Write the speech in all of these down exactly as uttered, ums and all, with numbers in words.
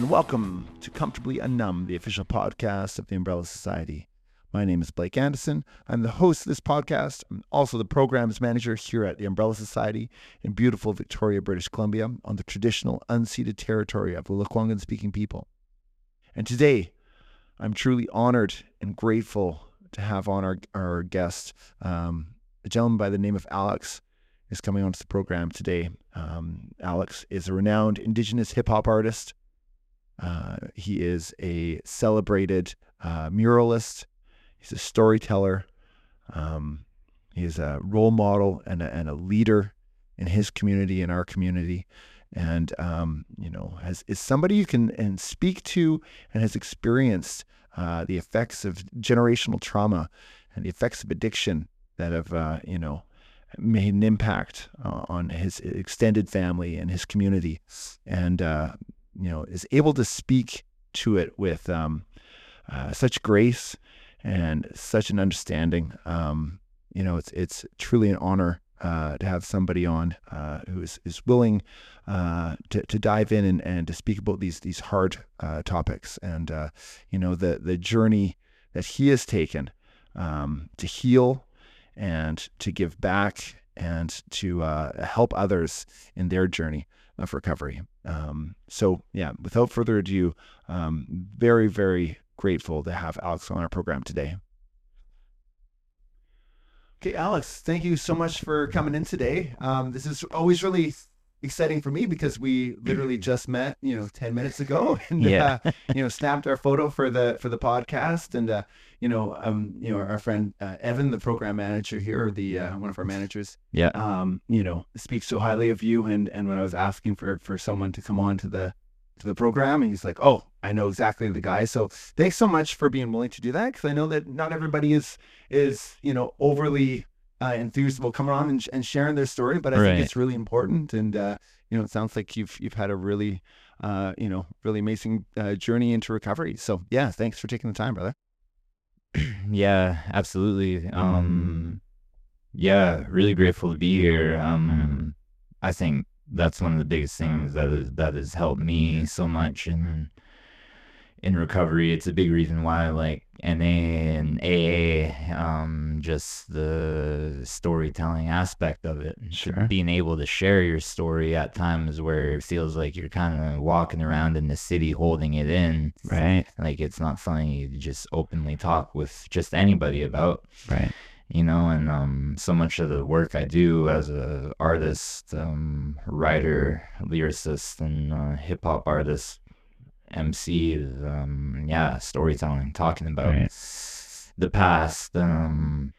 and welcome to Comfortably Unnumb, the official podcast of the Umbrella Society. My name is Blake Anderson. I'm the host of this podcast. I'm also the programs manager here at the Umbrella Society in beautiful Victoria, British Columbia, on the traditional unceded territory of the Lekwungen-speaking people. And today, I'm truly honored and grateful to have on our, our guest, um, a gentleman by the name of Alex is coming onto the program today. Um, Alex is a renowned Indigenous hip-hop artist. Uh, he is a celebrated uh, muralist. He's a storyteller. Um, he is a role model and a, and a leader in his community, in our community. And, um, you know, has, is somebody you can and speak to and has experienced uh, the effects of generational trauma and the effects of addiction that have, uh, you know, made an impact uh, on his extended family and his community. And, uh, you know, is able to speak to it with um, uh, such grace and such an understanding. Um, you know, it's it's truly an honor uh, to have somebody on uh, who is, is willing uh, to to dive in and, and to speak about these these hard uh, topics. And uh, you know, the the journey that he has taken um, to heal and to give back and to uh, help others in their journey of recovery. Um, so yeah, without further ado, um, very, very grateful to have Alex on our program today. Okay, Alex, thank you so much for coming in today. Um, this is always really exciting for me because we literally just met, you know, ten minutes ago, and yeah. uh, you know, snapped our photo for the for the podcast, and uh, you know, um, you know, our friend uh, Evan, the program manager here, the uh, one of our managers, Yeah. um, you know, speaks so highly of you. And and when I was asking for for someone to come on to the to the program, and he's like, "Oh, I know exactly the guy." So thanks so much for being willing to do that, because I know that not everybody is is you know overly uh, enthused about coming on and, and sharing their story, but I Right. think it's really important. And uh, you know, it sounds like you've you've had a really uh, you know really amazing uh, journey into recovery. So yeah, thanks for taking the time, brother. Yeah, absolutely. Um, yeah, really grateful to be here. Um, I think that's one of the biggest things that is, that has helped me so much in in recovery. It's a big reason why I like N A and A A, um, just the storytelling aspect of it. Sure. Being able to share your story at times where it feels like you're kind of walking around in the city holding it in. Right. Like it's not something you just openly talk with just anybody about. Right. You know, and um, so much of the work I do as a artist, um, writer, lyricist, and uh, hip hop artist, M C is, um, yeah, storytelling, talking about Right. the past, um,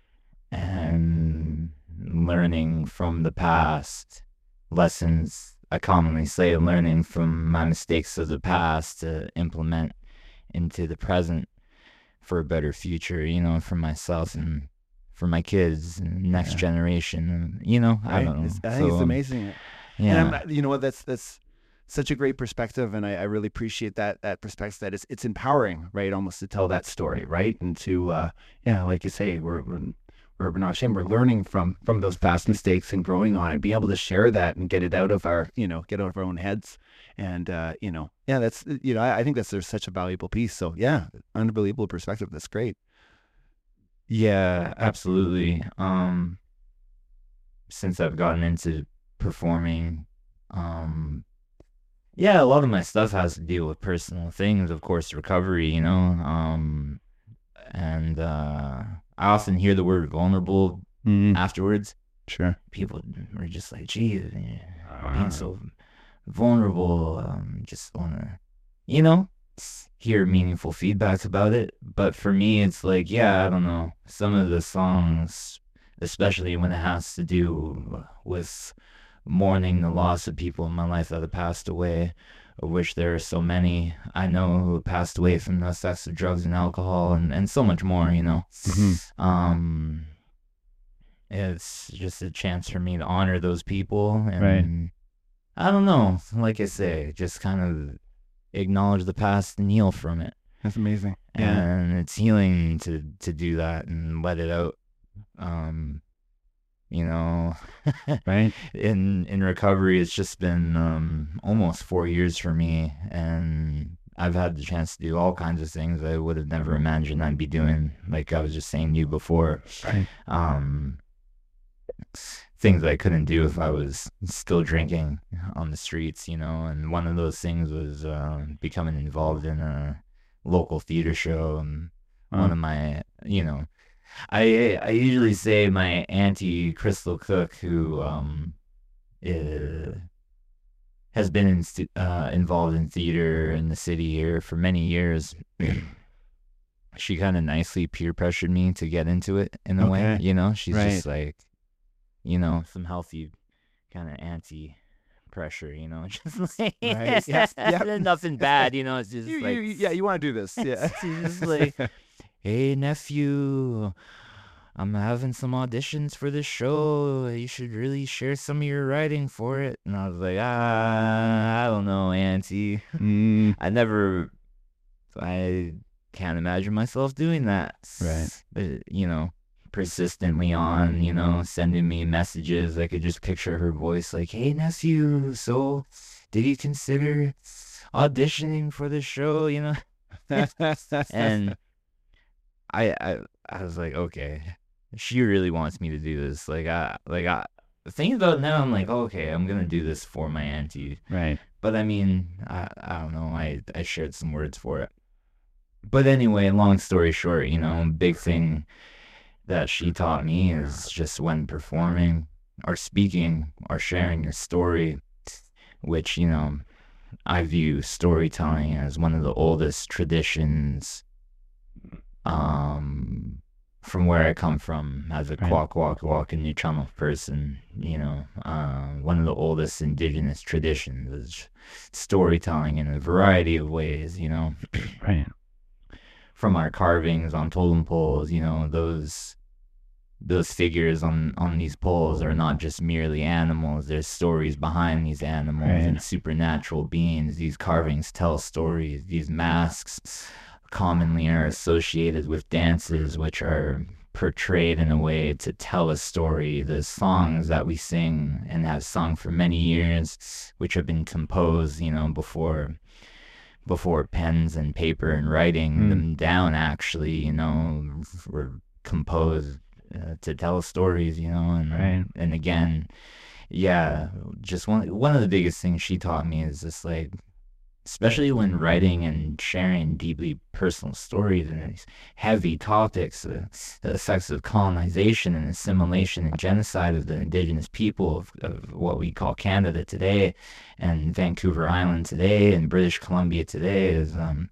and learning from the past, lessons. I commonly say learning from my mistakes of the past to implement into the present for a better future, you know, for myself and for my kids and next Yeah. generation. You know, I Right. don't know. It's- I think So, it's um, amazing. Yeah. And I'm, you know what, that's that's such a great perspective, and I, I really appreciate that that perspective. That it's it's empowering, right? Almost to tell that story, right? And to uh, yeah, like you say, we're we're, we're not ashamed. We're learning from from those past mistakes and growing on it. Be able to share that and get it out of our you know get out of our own heads, and uh, you know yeah, that's you know I, I think that's there's such a valuable piece. So yeah, unbelievable perspective. That's great. Yeah, absolutely. Um, since I've gotten into performing, um, yeah, a lot of my stuff has to deal with personal things, of course, recovery, you know. Um, and uh, I often hear the word vulnerable Mm, afterwards. sure. People are just like, "Geez, being so vulnerable." Um, just wanna, you know, hear meaningful feedbacks about it. But for me, it's like, yeah, I don't know. Some of the songs, especially when it has to do with mourning the loss of people in my life that have passed away, of which there are so many I know who have passed away from the effects of drugs and alcohol, and, and so much more, you know. Mhm. Um, it's just a chance for me to honor those people. And Right. I don't know, like I say, just kind of acknowledge the past and heal from it. That's amazing. Yeah. And it's healing to to do that and let it out. Um, you know. Right. In in recovery, it's just been um, almost four years for me, and I've had the chance to do all kinds of things I would have never imagined I'd be doing. Like I was just saying to you before, Right. um, things I couldn't do if I was still drinking on the streets, you know. And one of those things was uh, becoming involved in a local theater show, and one Uh, of my, you know, I I usually say my auntie Crystal Cook, who um uh, has been in, stu- uh, involved in theater in the city here for many years. She kind of nicely peer pressured me to get into it in a way, Okay. you know. She's Right. just like, you know, some healthy kind of anti pressure, you know, just like Right. Yeah. Yeah. nothing bad, you know. It's just You, like, you, yeah, you want to do this. Yeah. she's just like, hey nephew, I'm having some auditions for this show. You should really share some of your writing for it. And I was like, ah, I don't know, auntie. Mm, I never, I can't imagine myself doing that. Right. But, you know, persistently on, you know, sending me messages. I could just picture her voice like, hey, nephew, so did you consider auditioning for the show, you know? And I, I, I was like, okay, she really wants me to do this. Like, I, like, I, thinking about it now, I'm like, okay, I'm gonna do this for my auntie. Right. But I mean, I, I don't know. I, I shared some words for it. But anyway, long story short, you know, big thing that she taught me is just when performing or speaking or sharing your story, which, you know, I view storytelling as one of the oldest traditions um, from where I come from as a Right. Kwak Wak Wak and Channel person, you know, uh, one of the oldest indigenous traditions is storytelling in a variety of ways, you know. Right. From our carvings on totem poles, you know, those those figures on on these poles are not just merely animals. There's stories behind these animals Right. and supernatural beings. These carvings tell stories. These masks commonly are associated with dances which are portrayed in a way to tell a story. The songs that we sing and have sung for many years, which have been composed, you know, before before pens and paper and writing Mm. them down, actually, you know, were composed uh, to tell stories, you know. And Right. and again, yeah, just one one of the biggest things she taught me is just like, especially when writing and sharing deeply personal stories and these heavy topics, uh, the effects of colonization and assimilation and genocide of the indigenous people of, of what we call Canada today, and Vancouver Island today, and British Columbia today, is um,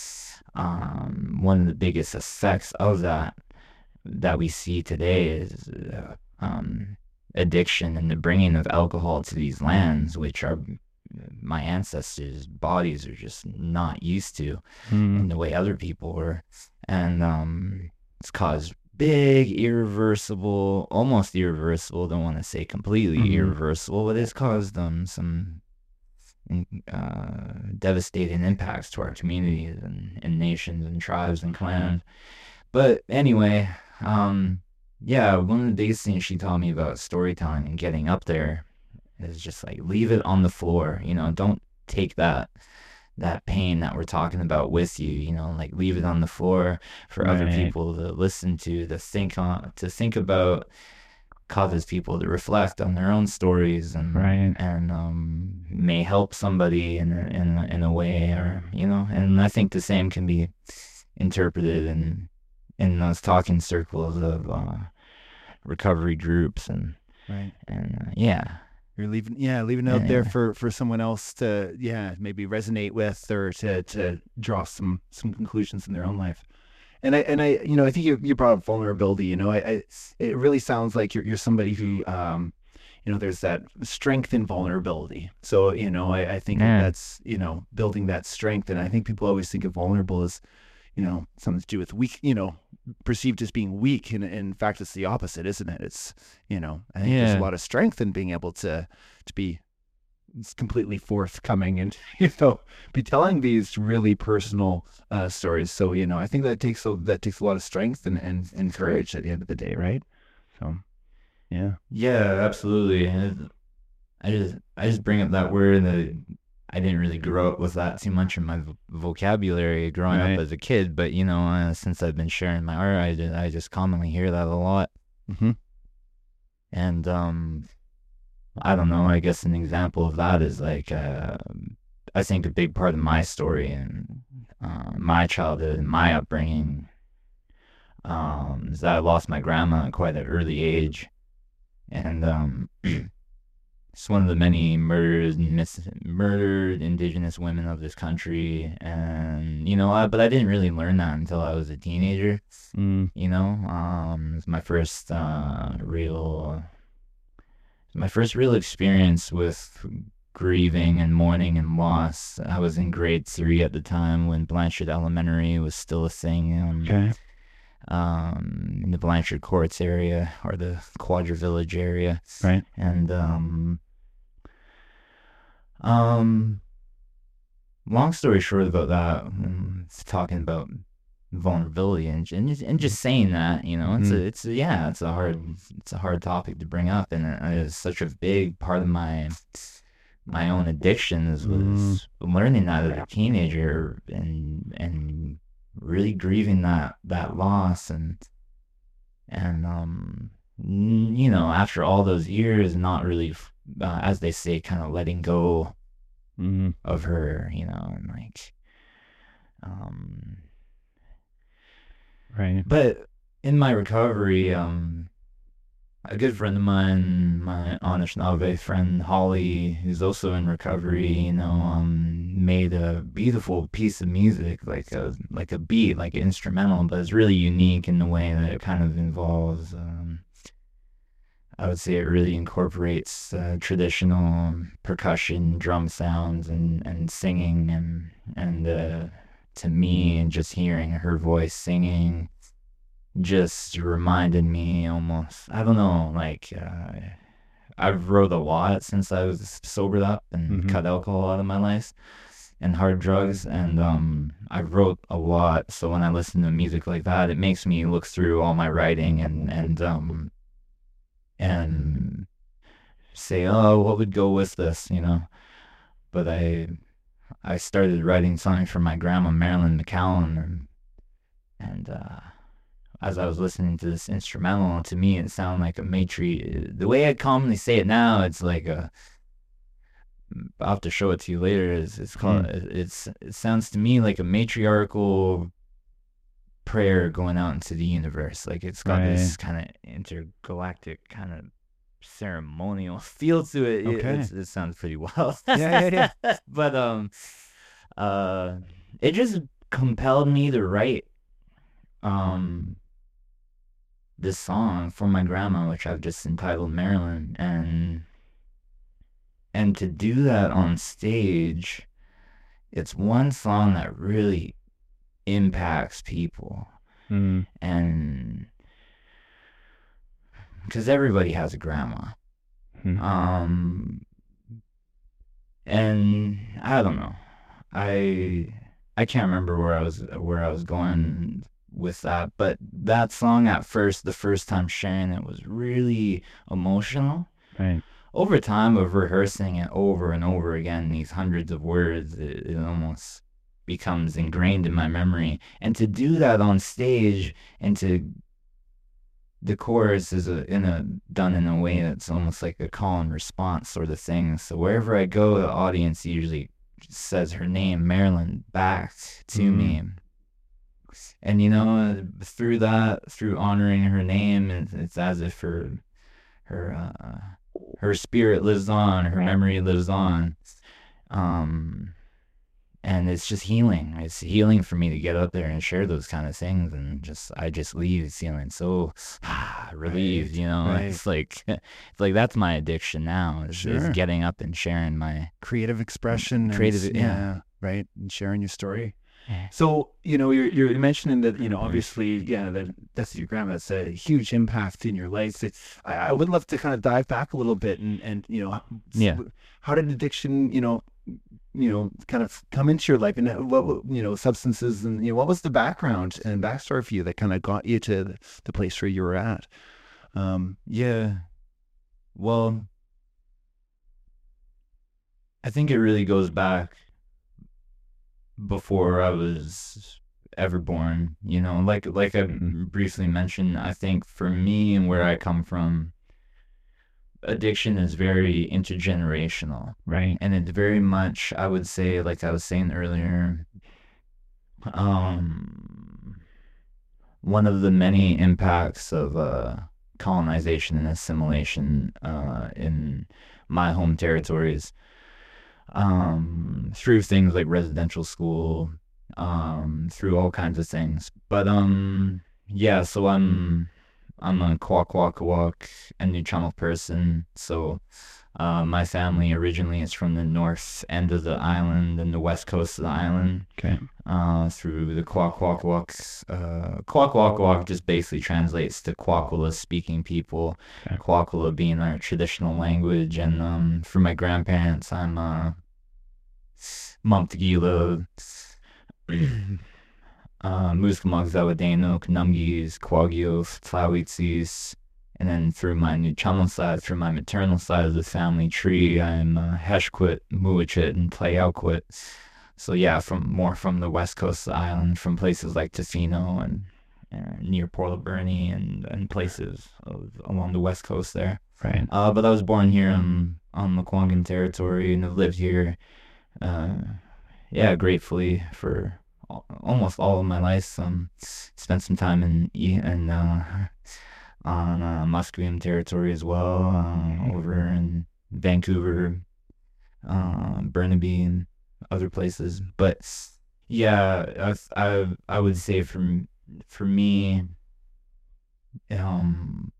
um, one of the biggest effects of that that we see today is uh, um, addiction and the bringing of alcohol to these lands, which are my ancestors' bodies are just not used to Mm. in the way other people were. And um, it's caused big, irreversible, almost irreversible, don't want to say completely Mhm. irreversible, but it's caused um, some uh, devastating impacts to our communities and, and nations and tribes and clans. But anyway, um, yeah, one of the biggest things she taught me about storytelling and getting up there is just like, leave it on the floor, you know, don't take that that pain that we're talking about with you, you know, like leave it on the floor for other Right. people to listen to, to think on, to think about, causes people to reflect on their own stories, and Right. and um, may help somebody in a, in a, in a way, or you know. And I think the same can be interpreted in in those talking circles of uh, recovery groups, and Right. and uh, yeah. You're leaving, yeah, leaving it out there Yeah. for, for someone else to, yeah, maybe resonate with, or to, to draw some, some conclusions in their own life. And I, and I, you know, I think you, you brought up vulnerability, you know, I, I, it really sounds like you're, you're somebody who, um, you know, there's that strength in vulnerability. So, you know, I, I think Yeah. that's, you know, building that strength. And I think people always think of vulnerable as, you know, something to do with weak, you know, perceived as being weak. And in fact, it's the opposite, isn't it? It's, you know, I think there's Yeah. a lot of strength in being able to, to be completely forthcoming and, you know, be telling these really personal uh, stories. So, you know, I think that takes a, that takes a lot of strength and, and, and courage at the end of the day, right? So, Yeah. Yeah, absolutely. And I just I just bring up that word that I didn't really grow up with that too much in my vo- vocabulary growing up Right. as a kid, but you know, uh, since I've been sharing my art, I just, I just commonly hear that a lot. Mm-hmm. And um I don't know, I guess an example of that is like uh, I think a big part of my story and uh, my childhood and my upbringing um is that I lost my grandma at quite an early age. And um it's one of the many murdered, mis- murdered indigenous women of this country, and you know, I, but I didn't really learn that until I was a teenager. Mm. You know, um, it's my first uh, real, my first real experience with grieving and mourning and loss. I was in grade three at the time when Blanchard Elementary was still a thing. Um, Okay. um, in the Blanchard Courts area or the Quadra Village area, Right. and um, um, long story short about that, um, it's talking about vulnerability and and just, and just saying that, you know, it's a Mm. it's a, yeah, it's a hard it's a hard topic to bring up, and it is such a big part of my my own addictions Mm. was learning that as a teenager and and really grieving that that loss and and um n- you know, after all those years not really uh, as they say, kind of letting go Mm. of her, you know, and like, um, Right. but in my recovery, um, a good friend of mine, my Anishinaabe friend Holly, who's also in recovery, you know, um, made a beautiful piece of music, like a like a beat, like an instrumental, but it's really unique in the way that it kind of involves. Um, I would say it really incorporates uh, traditional percussion, drum sounds, and, and singing, and and uh, to me, and just hearing her voice singing, just reminded me almost. I don't know, like uh, I've wrote a lot since I was sobered up and Mhm. cut alcohol out of my life and hard drugs, and um, I wrote a lot. So when I listen to music like that, it makes me look through all my writing and and um and say, oh, what would go with this, you know? But I I started writing songs for my grandma Marilyn McCowan, and, and uh, as I was listening to this instrumental, to me it sounded like a matri. The way I commonly say it now, it's like a. I'll have to show it to you later. It's, it's called. Mm. It's it sounds to me like a matriarchal prayer going out into the universe. Like it's got Right. this kind of intergalactic kind of ceremonial feel to it. It, Okay. it's, it sounds pretty wild. Yeah, yeah, yeah. But um, uh, it just compelled me to write um this song for my grandma, which I've just entitled Marilyn, and and to do that on stage, it's one song that really impacts people, Mm. and because everybody has a grandma. Mm. Um, and I don't know. I I can't remember where I was where I was going with that, but that song at first, the first time sharing it was really emotional. Right. Over time of rehearsing it over and over again, these hundreds of words, it, it almost becomes ingrained in my memory. And to do that on stage and to the chorus is a, in a done in a way that's almost like a call and response sort of thing. So wherever I go, the audience usually says her name, Marilyn, back to Mm. me. And you know, through that, through honoring her name, it's, it's as if her her uh, her spirit lives on, her memory lives on. Um, and it's just healing. It's healing for me to get up there and share those kind of things, and just I just leave feeling so ah, relieved. Right, You know, right. it's like it's like that's my addiction now. Is, is Sure. getting up and sharing my Creative expression. Creative- and, yeah. Right. And sharing your story. Yeah. So, you know, you're, you're mentioning that, you know, obviously, yeah, that that's your grandma. That's a huge impact in your life. It, I, I would love to kind of dive back a little bit and, and, you know, Yeah. how did addiction, you know, you know, kind of come into your life, and what, you know, substances, and, you know, what was the background and backstory for you that kind of got you to the, the place where you were at? Um, Yeah. Well, I think it really goes back before I was ever born. You know, like like I briefly mentioned, I think for me and where I come from, addiction is very intergenerational. Right. And it's very much, I would say, like I was saying earlier, um, one of the many impacts of uh, colonization and assimilation uh, in my home territories, um, through things like residential school, um, through all kinds of things. But um, yeah, so I'm I'm a Kwakwaka'wakw and Nuu-chah-nulth person. So uh, my family originally is from the north end of the island and the west coast of the island. Okay. Uh, through the Kwakwaka'wakw. Uh, Kwakwaka'wakw just basically translates to Kwakwala speaking people. Okay. Kwakwala being our traditional language. And um, for my grandparents, I'm uh, Mamtagila, uh, Muskamag Zawadeno, Kanumgis, Kwagios, Tlawitsis. And then through my Nuu-chah-nulth side, through my maternal side of the family tree, I'm uh, Heshquit, Muwachit, and Playalquit. So yeah, from more from the west coast of the island, from places like Tofino and, and near Port Alberni and, and places of, along the west coast there. Right. Uh, but I was born here on, on Lekwungen territory and have lived here, uh, yeah, gratefully for al- almost all of my life. Um, spent some time in in uh, on uh, Musqueam territory as well, uh, over in Vancouver, uh, Burnaby, and other places. But yeah, I I, I would say for for me, um,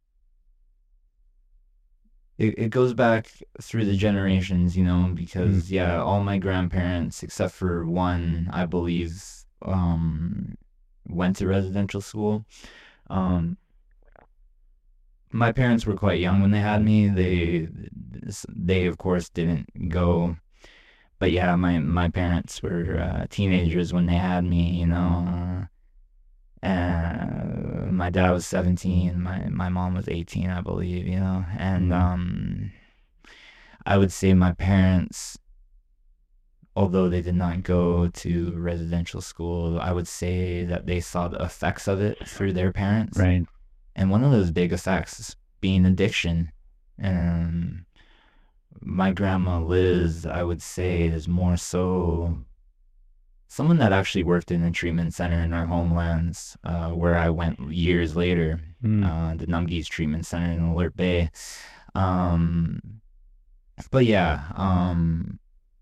it, it goes back through the generations, you know, because yeah, all my grandparents except for one, I believe, um, went to residential school. Um, my parents were quite young when they had me. They they of course didn't go. But yeah, my, my parents were uh, teenagers when they had me, you know. Uh, uh, my dad was seventeen, my, my mom was eighteen, I believe, you know. And um, I would say my parents, although they did not go to residential school, I would say that they saw the effects of it through their parents. Right. And one of those big effects being addiction. And my grandma Liz, I would say, is more so someone that actually worked in a treatment center in our homelands, uh, where I went years later, Mm. uh, the Numgees Treatment Center in Alert Bay. Um, but yeah, um,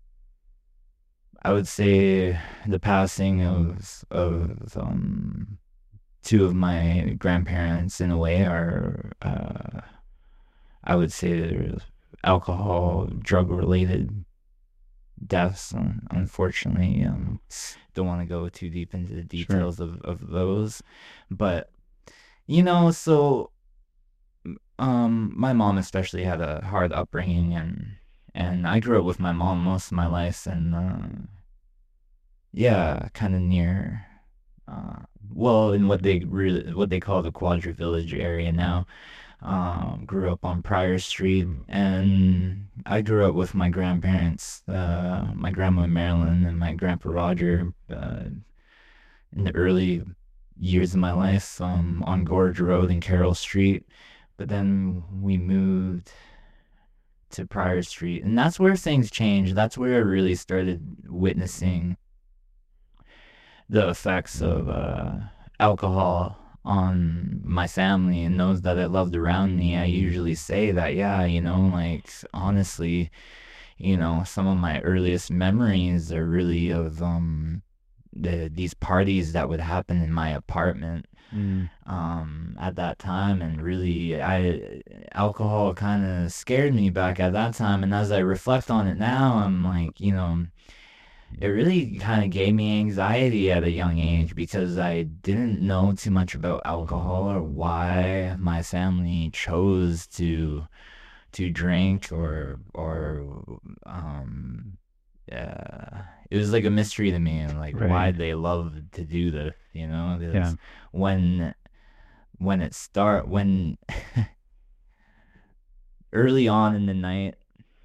I would say the passing of of um, two of my grandparents in a way are, uh, I would say, they're alcohol, drug-related deaths. Un- unfortunately, um, don't want to go too deep into the details of, of those, but you know, so um, my mom especially had a hard upbringing, and and I grew up with my mom most of my life, and uh, yeah, kind of near, uh, well, in what they really what they call the Quadra Village area now. Um, grew up on Prior Street, and I grew up with my grandparents, uh, my grandma Marilyn and my grandpa Roger, uh, in the early years of my life, um, on Gorge Road and Carroll Street. But then we moved to Prior Street, and that's where things changed. That's where I really started witnessing the effects of uh, alcohol on my family and those that I loved around me. I usually say that, yeah, you know, like, honestly, you know, some of my earliest memories are really of um the these parties that would happen in my apartment Mm. um at that time. And really, I alcohol kind of scared me back at that time, and as I reflect on it now, I'm like, you know, it really kind of gave me anxiety at a young age because I didn't know too much about alcohol or why my family chose to to drink, or or um uh, it was like a mystery to me, and like, Right. why they love to do this, you know. 'Cause Yeah. when when it start when early on in the night,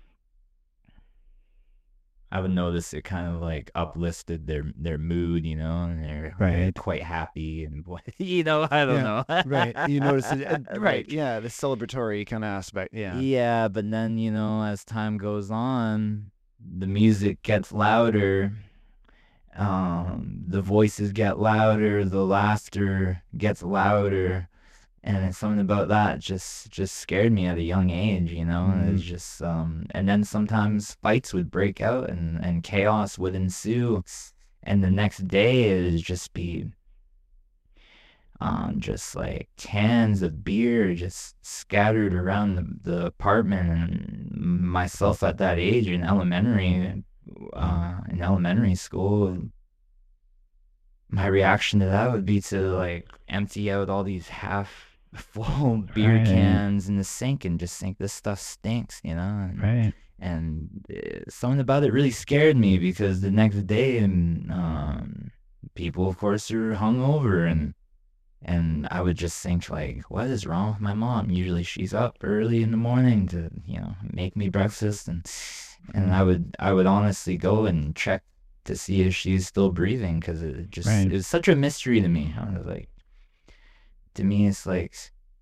I would notice it kind of like uplifted their their mood, you know, and they're, they're Right. quite happy and what, you know, I don't Yeah, know. right. You notice it, uh, right? Like, Yeah, the celebratory kind of aspect. Yeah, yeah, but then, you know, as time goes on, the music gets louder, um, the voices get louder, the laughter gets louder, and it's something about that just just scared me at a young age, you know. Mhm. It's just um, and then sometimes fights would break out and and chaos would ensue, and the next day it would just be um, just like cans of beer just scattered around the, the apartment. And myself at that age in elementary, uh, in elementary school, my reaction to that would be to like empty out all these half full beer Right. cans in the sink and just think this stuff stinks, you know? And, right. and uh, something about it really scared me because the next day, and um, people, of course, are hungover, and and I would just think like, what is wrong with my mom? Usually she's up early in the morning to, you know, make me breakfast, and and I would I would honestly go and check to see if she's still breathing, because it just Right. it was such a mystery to me. I was like, to me, it's like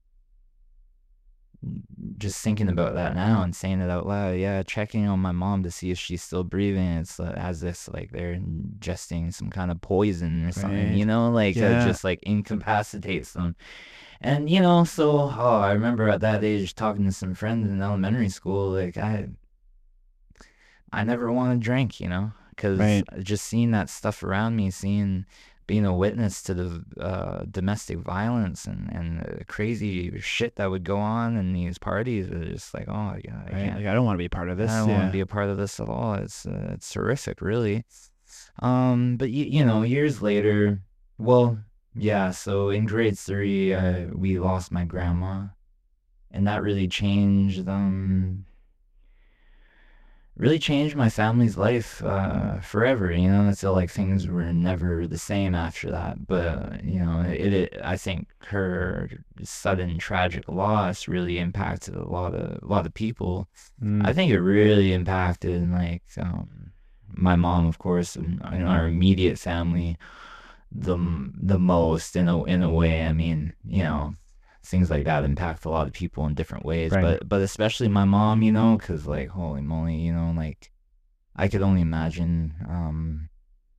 just thinking about that now and saying it out loud. Yeah, checking on my mom to see if she's still breathing. It's uh, as if like they're ingesting some kind of poison or something, Right. you know, like Yeah. that just like incapacitates them. And you know, so oh, I remember at that age talking to some friends in elementary school. Like I, I never want to drink, you know, because Right. just seeing that stuff around me, seeing, being a witness to the uh, domestic violence and and the crazy shit that would go on in these parties, is just like, oh yeah, I Right. can't. Like I don't want to be a part of this. I don't want yeah. to be a part of this at all. It's uh, it's horrific, really. Um, but you, you know, years later, well, yeah. So in grade three, uh, we lost my grandma, and that really changed um really changed my family's life uh forever. You know, it's like things were never the same after that. But you know, it, it I think her sudden tragic loss really impacted a lot of a lot of people. Mm. I think it really impacted like um, my mom, of course, and, and our immediate family the the most in a in a way. I mean, you know, things like that impact a lot of people in different ways, Right. but but especially my mom, you know, because like holy moly, you know, like I could only imagine. Um,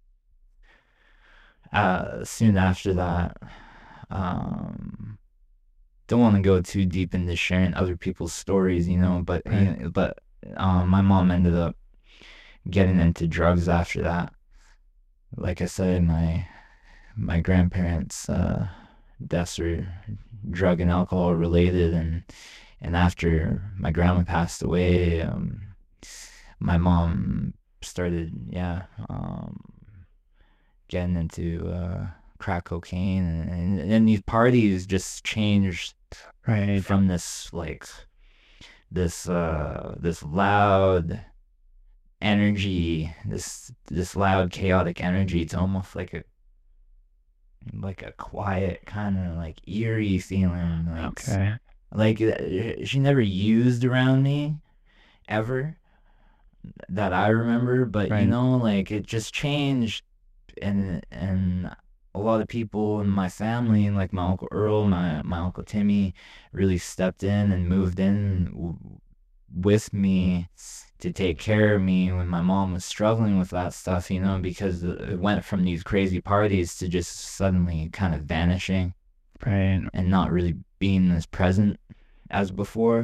uh, soon after that, um, don't want to go too deep into sharing other people's stories, you know, but Right. you know, but um, my mom ended up getting into drugs after that. Like I said, my my grandparents' uh, deaths were drug and alcohol related, and and after my grandma passed away, um, my mom started, yeah, um, getting into uh, crack cocaine, and, and and these parties just changed Right. from this like this uh this loud energy, this this loud chaotic energy, to almost like a like a quiet kind of like eerie feeling. Like Okay. like uh, she never used around me ever that I remember, but Right. you know, like it just changed, and and a lot of people in my family, like my uncle Earl, my my uncle Timmy, really stepped in and moved in w- with me to take care of me when my mom was struggling with that stuff, you know, because it went from these crazy parties to just suddenly kind of vanishing Right. and not really being as present as before.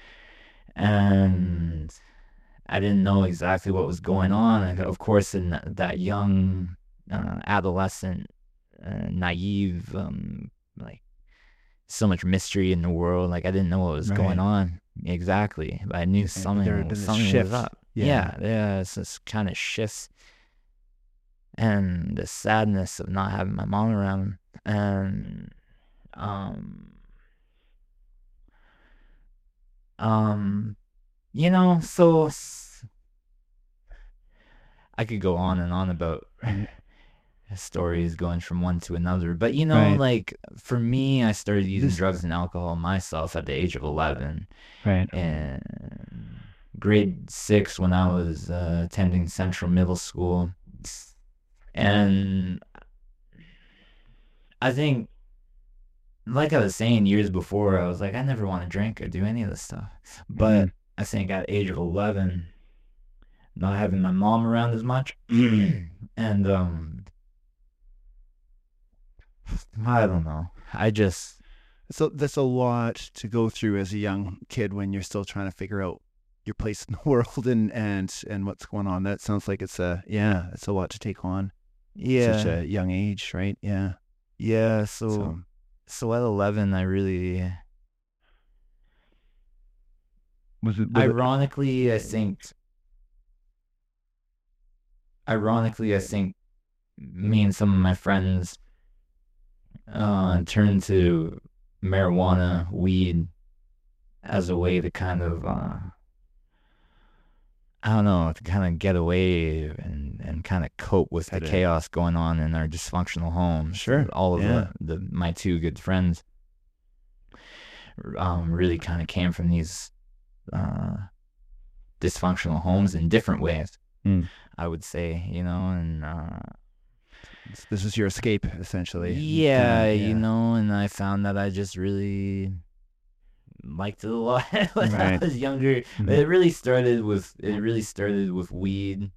And I didn't know exactly what was going on. And of course, in that, that young uh, adolescent, uh, naive, um, like so much mystery in the world. Like I didn't know what was Right. going on exactly, but I knew something, there had been this something shift. was up. Yeah. Yeah, yeah, it's this kind of shifts and the sadness of not having my mom around, and um, um, you know, so I could go on and on about Right. stories going from one to another. But, you know, Right. like, for me, I started using This- drugs and alcohol myself at the age of eleven. Right. And grade six when I was uh, attending Central Middle School. And I think, like I was saying years before, I was like, I never want to drink or do any of this stuff. But Mhm. I think at the age of eleven, not having my mom around as much, and um, I don't know. I just, So that's a lot to go through as a young kid when you're still trying to figure out your place in the world and and and what's going on. That sounds like it's a yeah, it's a lot to take on at yeah, such a young age, right? Yeah. yeah. So, So so at eleven, I really, was it, was it ironically, I think, ironically, I think me and some of my friends uh, turned to marijuana, weed, as a way to kind of, uh, I don't know, to kind of get away and, and kind of cope with the Had a- chaos going on in our dysfunctional homes. Sure, All of yeah. the, the my two good friends um, really kind of came from these uh, dysfunctional homes in different ways, Mm. I would say, you know, and uh, this is your escape essentially. yeah, Kinda, you yeah. know, and I found that I just really liked it a lot when I Right. was younger. Mhm. It really started with it really started with weed.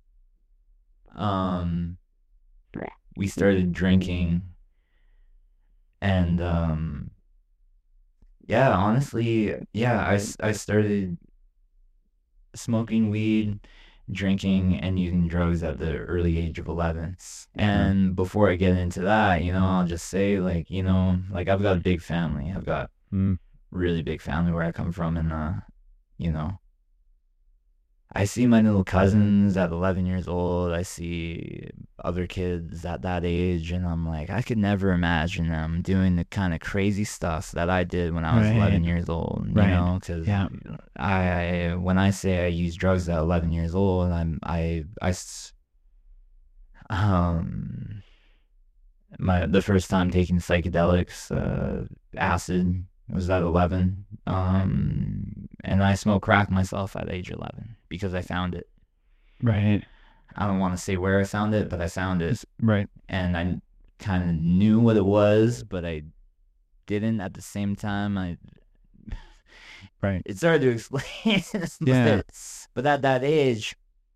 Um, we started drinking, and um, yeah, honestly, yeah, I, s- I started smoking weed, drinking, and using drugs at the early age of eleven. And before I get into that, you know, I'll just say, like, you know, like I've got a big family. I've got Mm. really big family where I come from, and uh, you know, I see my little cousins at eleven years old. I see other kids at that age, and I'm like, I could never imagine them doing the kind of crazy stuff that I did when I was eleven Right. years old. You Right. know, because Yeah. I, when I say I use drugs at eleven years old, I'm I I s- um my the first time taking psychedelics, uh, acid was at eleven. Um, and I smoked crack myself at age eleven because I found it. Right. I don't want to say where I found it, but I found it, It's- right. and I kind of knew what it was, but I didn't at the same time. I Right. It's hard to explain, Yeah. but, but at that age,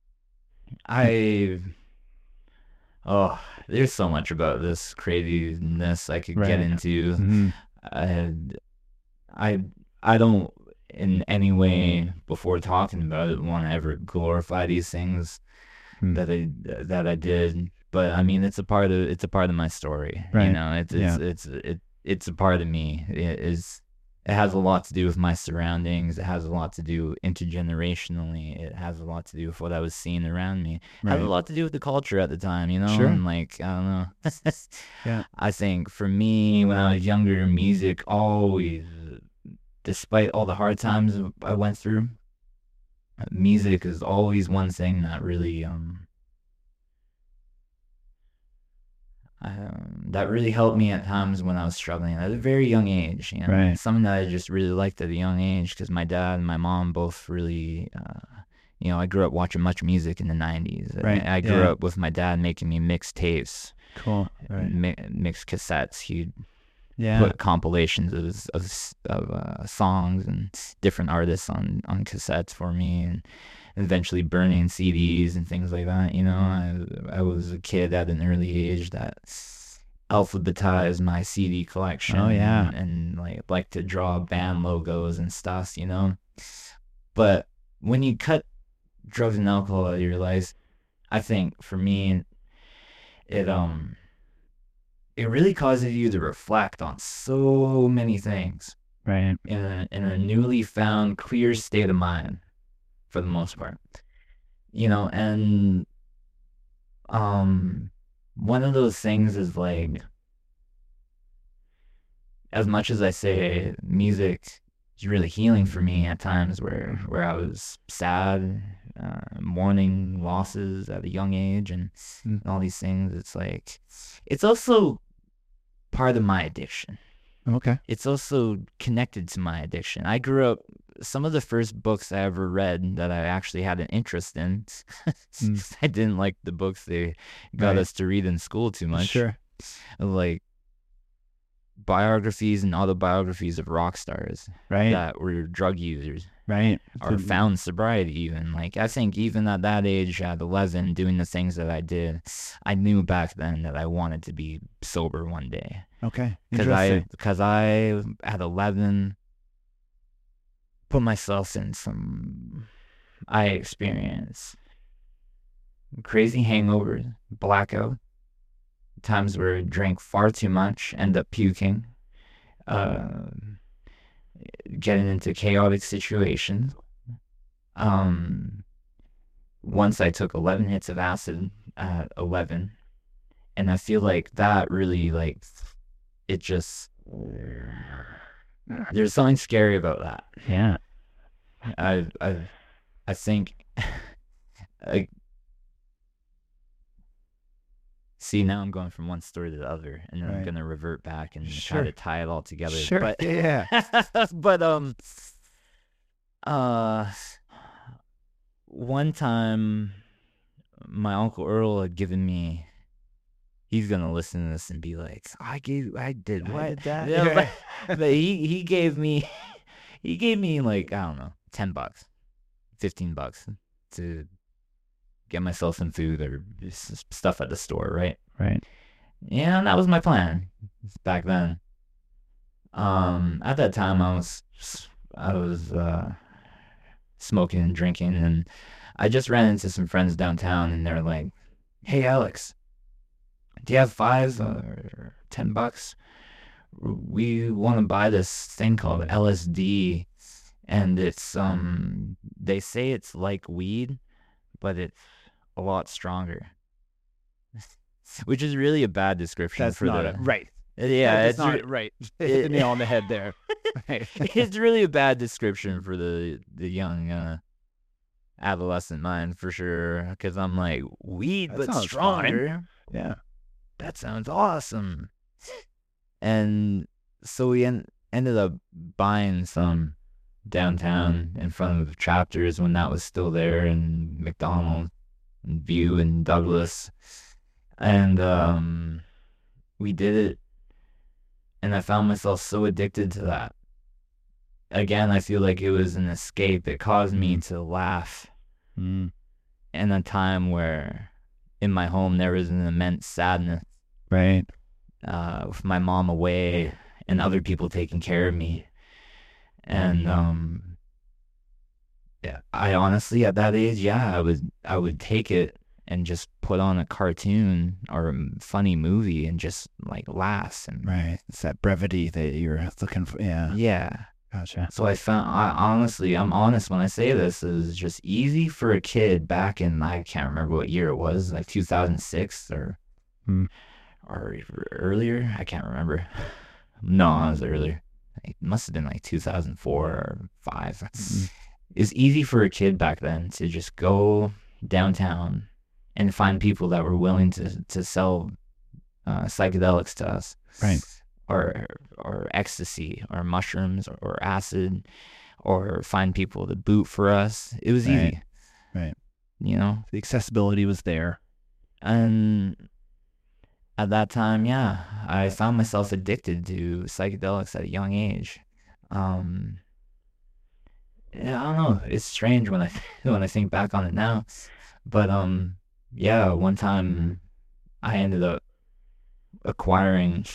I oh, there's so much about this craziness I could get Right. into. Mhm. I I I don't in any way before talking about it want to ever glorify these things Hmm. that I that I did, but I mean it's a part of it's a part of my story. You Right. know, it's it's it's it, it's a part of me. It is it has a lot to do with my surroundings. It has a lot to do intergenerationally. It has a lot to do with what I was seeing around me. It has a Right. lot to do with the culture at the time, you know? Sure. And like, I don't know. Yeah. I think for me, when I was younger, music always, despite all the hard times I went through, music is always one thing that really, um, um, that really helped me at times when I was struggling at a very young age. You know, Right. something that I just really liked at a young age because my dad and my mom both really, uh, you know, I grew up watching much music in the nineties. Right, I, I grew yeah. up with my dad making me mix tapes, Cool. Right. mi- mix cassettes. He'd Yeah. put compilations of of, s- of uh, songs and different artists on, on cassettes for me, and eventually burning C Ds and things like that. You know, I I was a kid at an early age that alphabetized my C D collection. Oh, yeah. and, and like like to draw band logos and stuff. You know, but when you cut drugs and alcohol out of your life, I think for me, it um it really causes you to reflect on so many things Right. in a, in a newly found clear state of mind for the most part, you know. And um one of those things is like, as much as I say music is really healing for me at times where where I was sad, uh, mourning losses at a young age and, Mm. and all these things. It's like, it's also part of my addiction. Okay. It's also connected to my addiction. I grew up, some of the first books I ever read that I actually had an interest in, Mm. I didn't like the books they got Right. us to read in school too much. Sure. Like biographies and autobiographies of rock stars Right. that were drug users Right. or So- found sobriety even. Like, I think even at that age, at eleven, doing the things that I did, I knew back then that I wanted to be sober one day. Okay. Because I, Interesting. because I, at eleven, put myself in some, I experienced crazy hangovers, blackout, times where I drank far too much, end up puking, uh, getting into chaotic situations. Um, once I took eleven hits of acid at eleven, and I feel like that really, like, it just, there's something scary about that. Yeah. I, I, I think, I, see, now I'm going from one story to the other, and then I'm Right. gonna revert back and Sure. try to tie it all together. Sure. But Yeah. but um, uh, one time, my Uncle Earl had given me. He's gonna listen to this and be like, "I gave, I did I what?" did that? Yeah, Yeah. but, but he he gave me, he gave me like, I don't know, ten bucks, fifteen bucks to get myself some food or s- stuff at the store, right? Right. Yeah, and that was my plan back then. Um, at that time, I was I was uh, smoking and drinking, and I just ran into some friends downtown, and they're like, "Hey, Alex, do you have five or ten bucks? We want to buy this thing called L S D, and it's um, they say it's like weed, but it's a lot stronger." Which is really a bad description That's for not the it. Right. yeah, That's it's not re- it. Right. it- Hit the nail on the head there. Right. it's really a bad description for the the young uh, adolescent mind for sure. Because I'm like, weed That but sounds stronger. Yeah. That sounds awesome. And so we en- ended up buying some downtown in front of Chapters when that was still there, and McDonald and View and Douglas. And um, we did it, and I found myself so addicted to that. Again, I feel like it was an escape. It caused me to laugh Mm. in a time where in my home there was an immense sadness, Right. uh, with my mom away and other people taking care of me. And um, yeah, I honestly at that age, yeah, I would I would take it and just put on a cartoon or a funny movie and just like laugh and Right. It's that brevity that you're looking for. Yeah. yeah. Gotcha. So I found, I honestly, I'm honest when I say this, it was just easy for a kid back in, I can't remember what year it was, like two thousand six or Hmm. or earlier. I can't remember. No, it was earlier. It must have been like two thousand four or five. Mhm. It's easy for a kid back then to just go downtown and find people that were willing to to sell uh, psychedelics to us. Right. Or or ecstasy or mushrooms or, or acid, or find people to boot for us. It was Right. easy. Right. You know? The accessibility was there. And at that time, yeah, I found myself addicted to psychedelics at a young age. Um, yeah, I don't know. It's strange when I when I think back on it now, but um, yeah, one time I ended up acquiring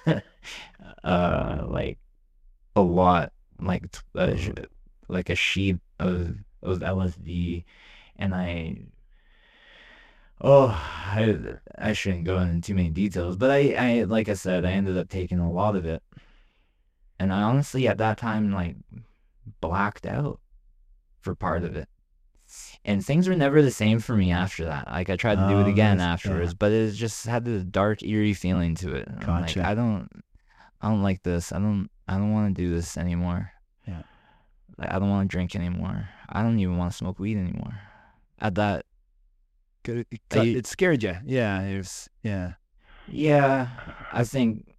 uh like a lot, like t- a, sh- like a sheet of of L S D, and I oh I I shouldn't go into too many details, but I I like I said, I ended up taking a lot of it, and I honestly at that time like blacked out for part of it. And things were never the same for me after that. Like I tried to do it Oh, again that's- afterwards, yeah. but it just had this dark, eerie feeling to it. I'm Gotcha. like, I don't, I don't like this. I don't, I don't want to do this anymore. Yeah. Like I don't want to drink anymore. I don't even want to smoke weed anymore. at that, It, it, I- it scared you. Yeah. It was, yeah. yeah, I think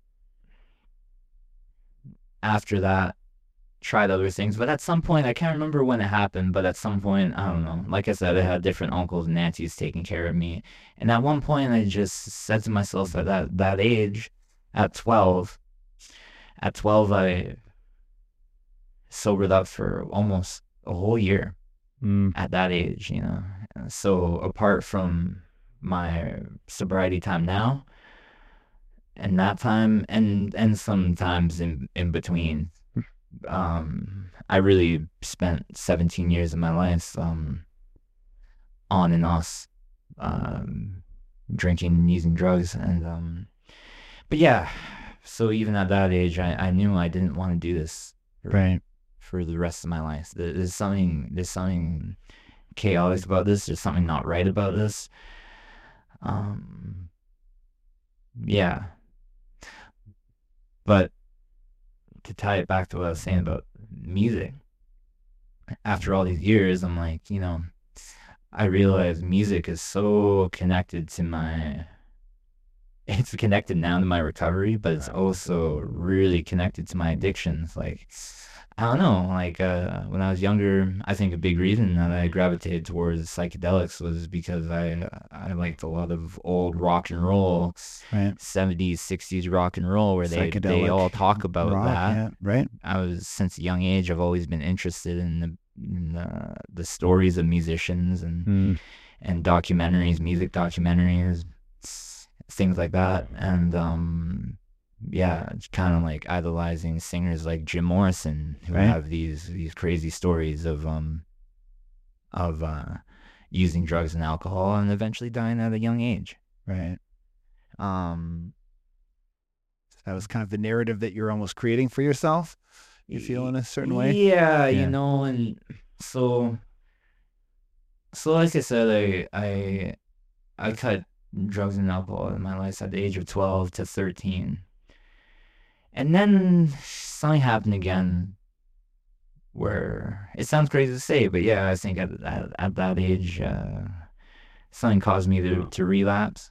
after that, tried other things. But at some point, I can't remember when it happened, but at some point, I don't know. Like I said, I had different uncles and aunties taking care of me. And at one point, I just said to myself at that, that age, at twelve, at twelve, I sobered up for almost a whole year Mm. at that age, you know. So apart from my sobriety time now, and that time, and and sometimes in in between, um, I really spent seventeen years of my life um, on and off, um, drinking and using drugs, and um, but yeah. So even at that age, I, I knew I didn't want to do this for, Right. for the rest of my life. There- There's something there's something chaotic about this. There's something not right about this. Um, yeah. But to tie it back to what I was saying about music, after all these years, I'm like, you know, I realize music is so connected to my, it's connected now to my recovery, but it's also really connected to my addictions. Like, I don't know, like uh, when I was younger, I think a big reason that I gravitated towards psychedelics was because I I liked a lot of old rock and roll, Right. seventies, sixties rock and roll, where they, they Psychedelic all talk about rock, that. yeah, right. I was, since a young age, I've always been interested in the in the, the stories of musicians and Mm. and documentaries, music documentaries, things like that. And um, yeah, it's kind of like idolizing singers like Jim Morrison, who Right. have these these crazy stories of um of uh, using drugs and alcohol and eventually dying at a young age. Right. Um, That was kind of the narrative that you're almost creating for yourself. You feel in a certain way. Yeah, Yeah. you know, and so so like I said, I I I cut drugs and alcohol in my life at the age of twelve to thirteen. And then something happened again where it sounds crazy to say, but yeah, I think at at, at that age, uh, something caused me to, to relapse.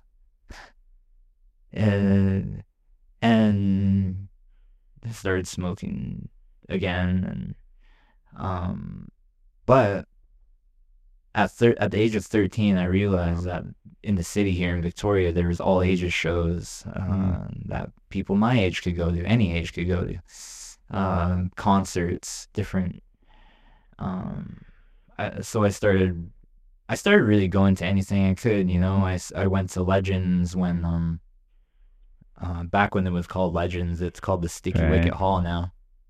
Uh, and I started smoking again, and um, but at thir- at the age of thirteen, I realized that in the city here in Victoria, there was all ages shows uh, Mm. that people my age could go to, any age could go to, um, concerts, different. Um, I, so I started, I started really going to anything I could. You know, I, s- I went to Legends when um, uh, back when it was called Legends. It's called the Sticky Right. Wicket Hall now.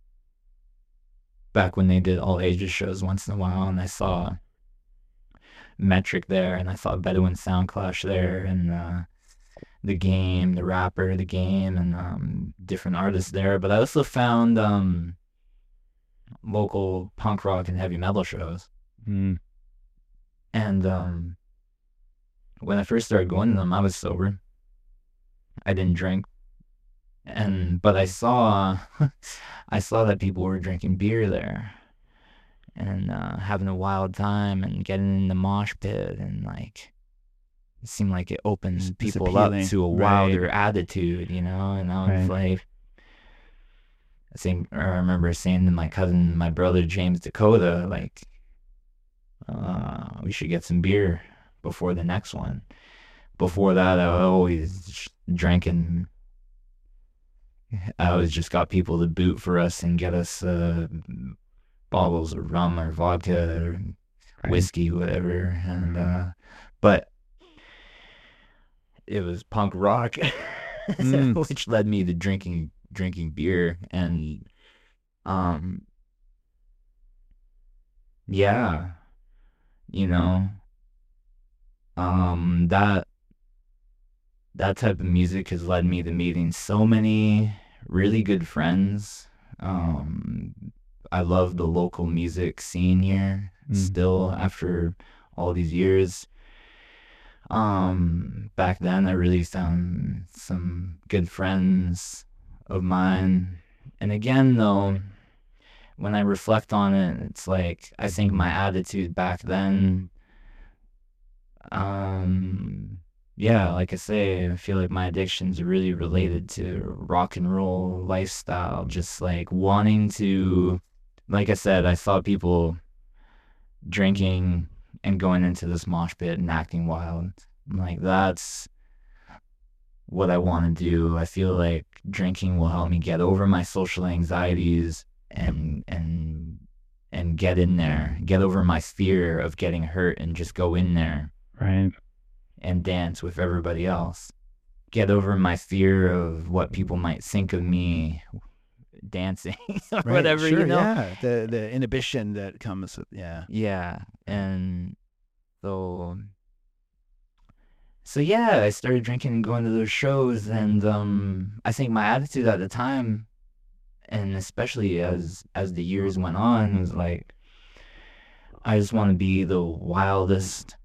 Back when they did all ages shows once in a while, and I saw Metric there, and I saw Bedouin Sound Clash there, and uh, the Game, the rapper, the Game, and um, different artists there. But I also found um, local punk rock and heavy metal shows. Mm. And um, when I first started going to them, I was sober. I didn't drink, and but I saw, I saw that people were drinking beer there, and uh, having a wild time and getting in the mosh pit, and like it seemed like it opens It's people up appealing, to a right. wilder attitude, you know. And I was Right. like, I think I remember saying to my cousin, my brother James Dakota, like, uh, we should get some beer before the next one. Before that, I always drank and I always just got people to boot for us and get us uh, bottles of rum or vodka or Right. whiskey, whatever. And uh, but it was punk rock, Mm. which led me to drinking drinking beer. And um, yeah, you know, um, that that type of music has led me to meeting so many really good friends. Um, I love the local music scene here Mm. still after all these years. Um, back then I really found some good friends of mine. And again, though, when I reflect on it, it's like I think my attitude back then um, yeah, like I say, I feel like my addictions are really related to rock and roll lifestyle. Just like wanting to, like I said, I saw people drinking and going into this mosh pit and acting wild. I'm like, that's what I want to do. I feel like drinking will help me get over my social anxieties and and and get in there, get over my fear of getting hurt and just go in there. Right. And dance with everybody else. Get over my fear of what people might think of me dancing or Right, whatever, sure, you know? Yeah, the the inhibition that comes with, yeah. Yeah. And so so yeah, I started drinking and going to those shows, and um I think my attitude at the time, and especially as as the years went on, was like, I just want to be the wildest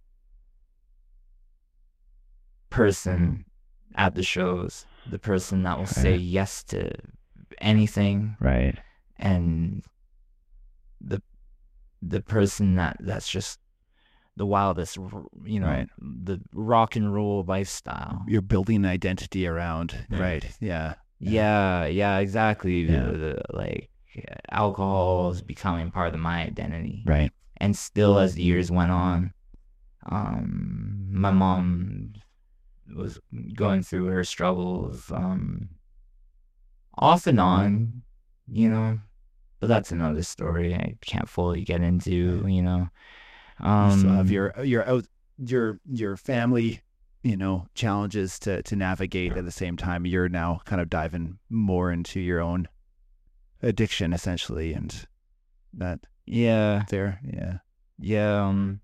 person at the shows, the person that will say Right. yes to anything, Right. and the the person that that's just the wildest, r- you know, Right. the rock and roll lifestyle. You're building an identity around, right? Yeah. Yeah, yeah, exactly. Yeah. The, the, like alcohol is becoming part of my identity, Right. and still as the years went on, um, my mom was going through her struggles, um, off and on, you know, but that's another story I can't fully get into, you know. Um, You still have your your out your your family, you know, challenges to to navigate at the same time. You're now kind of diving more into your own addiction, essentially, and that yeah, there, yeah. yeah, um,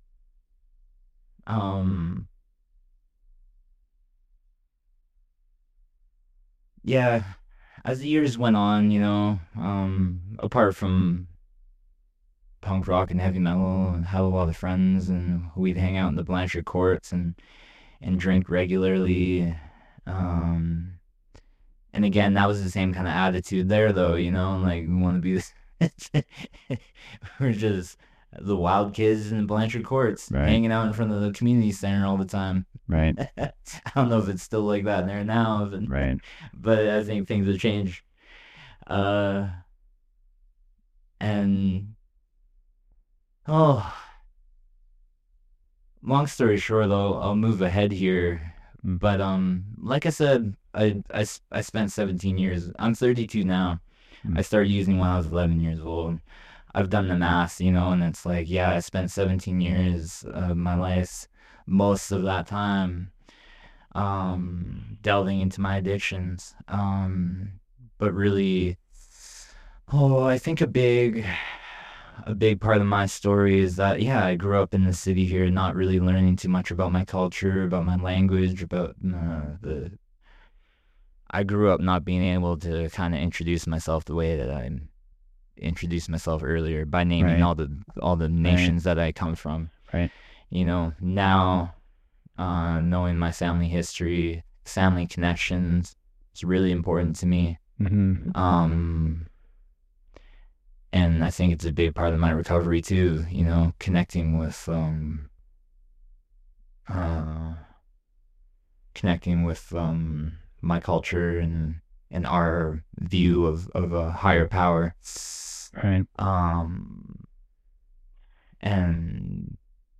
um, yeah, as the years went on, you know, um, apart from punk rock and heavy metal, and had a lot of friends, and we'd hang out in the Blanchard courts and and drink regularly. Um, and again, that was the same kind of attitude there, though, you know, like we want to be this. We're just the wild kids in the Blanchard courts, Right. hanging out in front of the community center all the time. Right. I don't know if it's still like that there now, but, Right. but I think things have changed. Uh, and oh, long story short, though, I'll move ahead here. But um, like I said, I, I, s- I spent seventeen years. I'm thirty-two now. Mm. I started using when I was eleven years old. I've done the math, you know, and it's like, yeah, I spent seventeen years of my life, most of that time, um, delving into my addictions. Um, but really, oh, I think a big, a big part of my story is that, yeah, I grew up in the city here, not really learning too much about my culture, about my language, about uh, the. I grew up not being able to kind of introduce myself the way that I introduced myself earlier by naming Right. all the all the nations that I come from. Right. You know, now uh, knowing my family history, family connections, is really important to me. Mm-hmm. Um, and I think it's a big part of my recovery too, you know, connecting with, um, uh, connecting with, um, my culture and, and our view of, of a higher power. Right. Um, and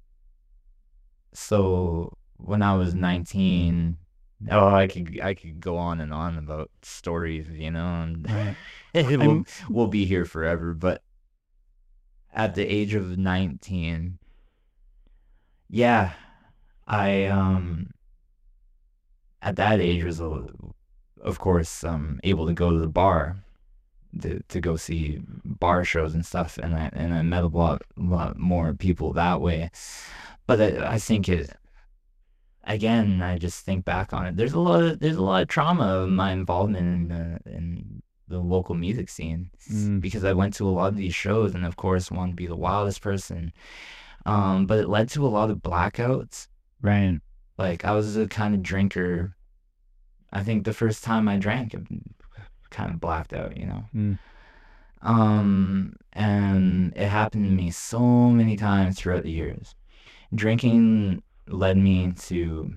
so when I was nineteen, oh, I could, I could go on and on about stories, you know, and Right. we'll, I'm- we'll be here forever. But at the age of nineteen, yeah, I, um, at that age was, uh, of course, um, able to go to the bar to, to go see bar shows and stuff. And I, and I met a lot, lot more people that way. But I, I think it, again, I just think back on it. There's a lot of, there's a lot of trauma of my involvement in the, in the local music scene. Mm. Because I went to a lot of these shows and, of course, wanted to be the wildest person. Um, but it led to a lot of blackouts. Right. Like, I was a kind of drinker. I think the first time I drank, I kind of blacked out, you know. Mm. Um, and it happened to me so many times throughout the years. Drinking led me to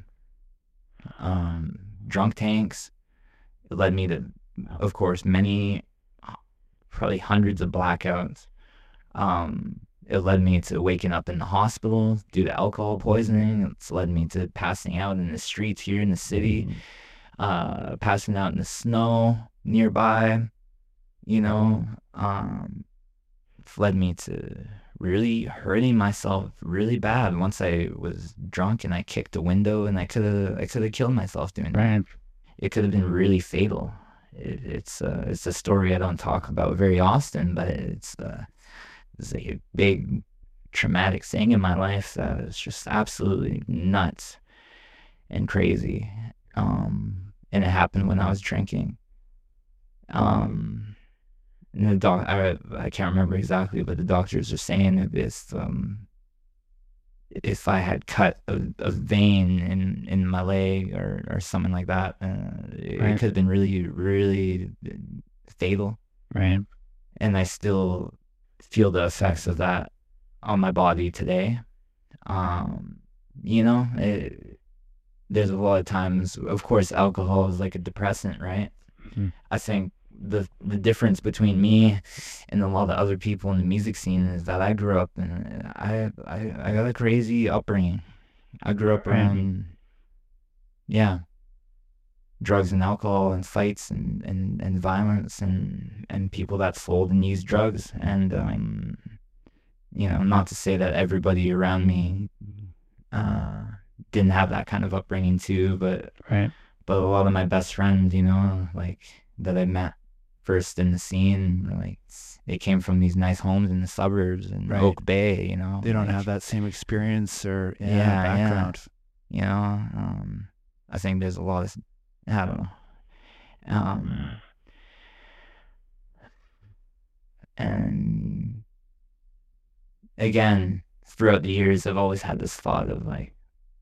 um, drunk tanks. It led me to, of course, many, probably hundreds of blackouts. Um, it led me to waking up in the hospital due to alcohol poisoning. It's led me to passing out in the streets here in the city, uh, passing out in the snow nearby, you know. Um, it's led me to really hurting myself really bad once I was drunk and I kicked a window, and I could have I could have killed myself doing that. Right. It could have been really fatal. It, it's uh, it's a story I don't talk about very often, but it's uh, it's a big traumatic thing in my life that is just absolutely nuts and crazy. Um, and it happened when I was drinking. Um, and the doc, I I can't remember exactly, but the doctors are saying that this um, if I had cut a, a vein in, in my leg or, or something like that, uh, it, Right. it could have been really, really fatal. Right. And I still feel the effects of that on my body today. Um, you know, it, there's a lot of times, of course, alcohol is like a depressant, right? Mhm. I think the the difference between me and a lot of other people in the music scene is that I grew up and I I, I got a crazy upbringing. I grew up Right. around, yeah, drugs and alcohol and fights and, and, and violence and, and people that sold and used drugs. And, um, you know, not to say that everybody around me uh, didn't have that kind of upbringing too, but Right. but a lot of my best friends, you know, like that I met first in the scene, like they came from these nice homes in the suburbs in Right. Oak Bay, you know. They don't like, have that same experience or yeah, Yeah, yeah. background. You know, um, I think there's a lot of, I don't know. Um, and again, throughout the years, I've always had this thought of like,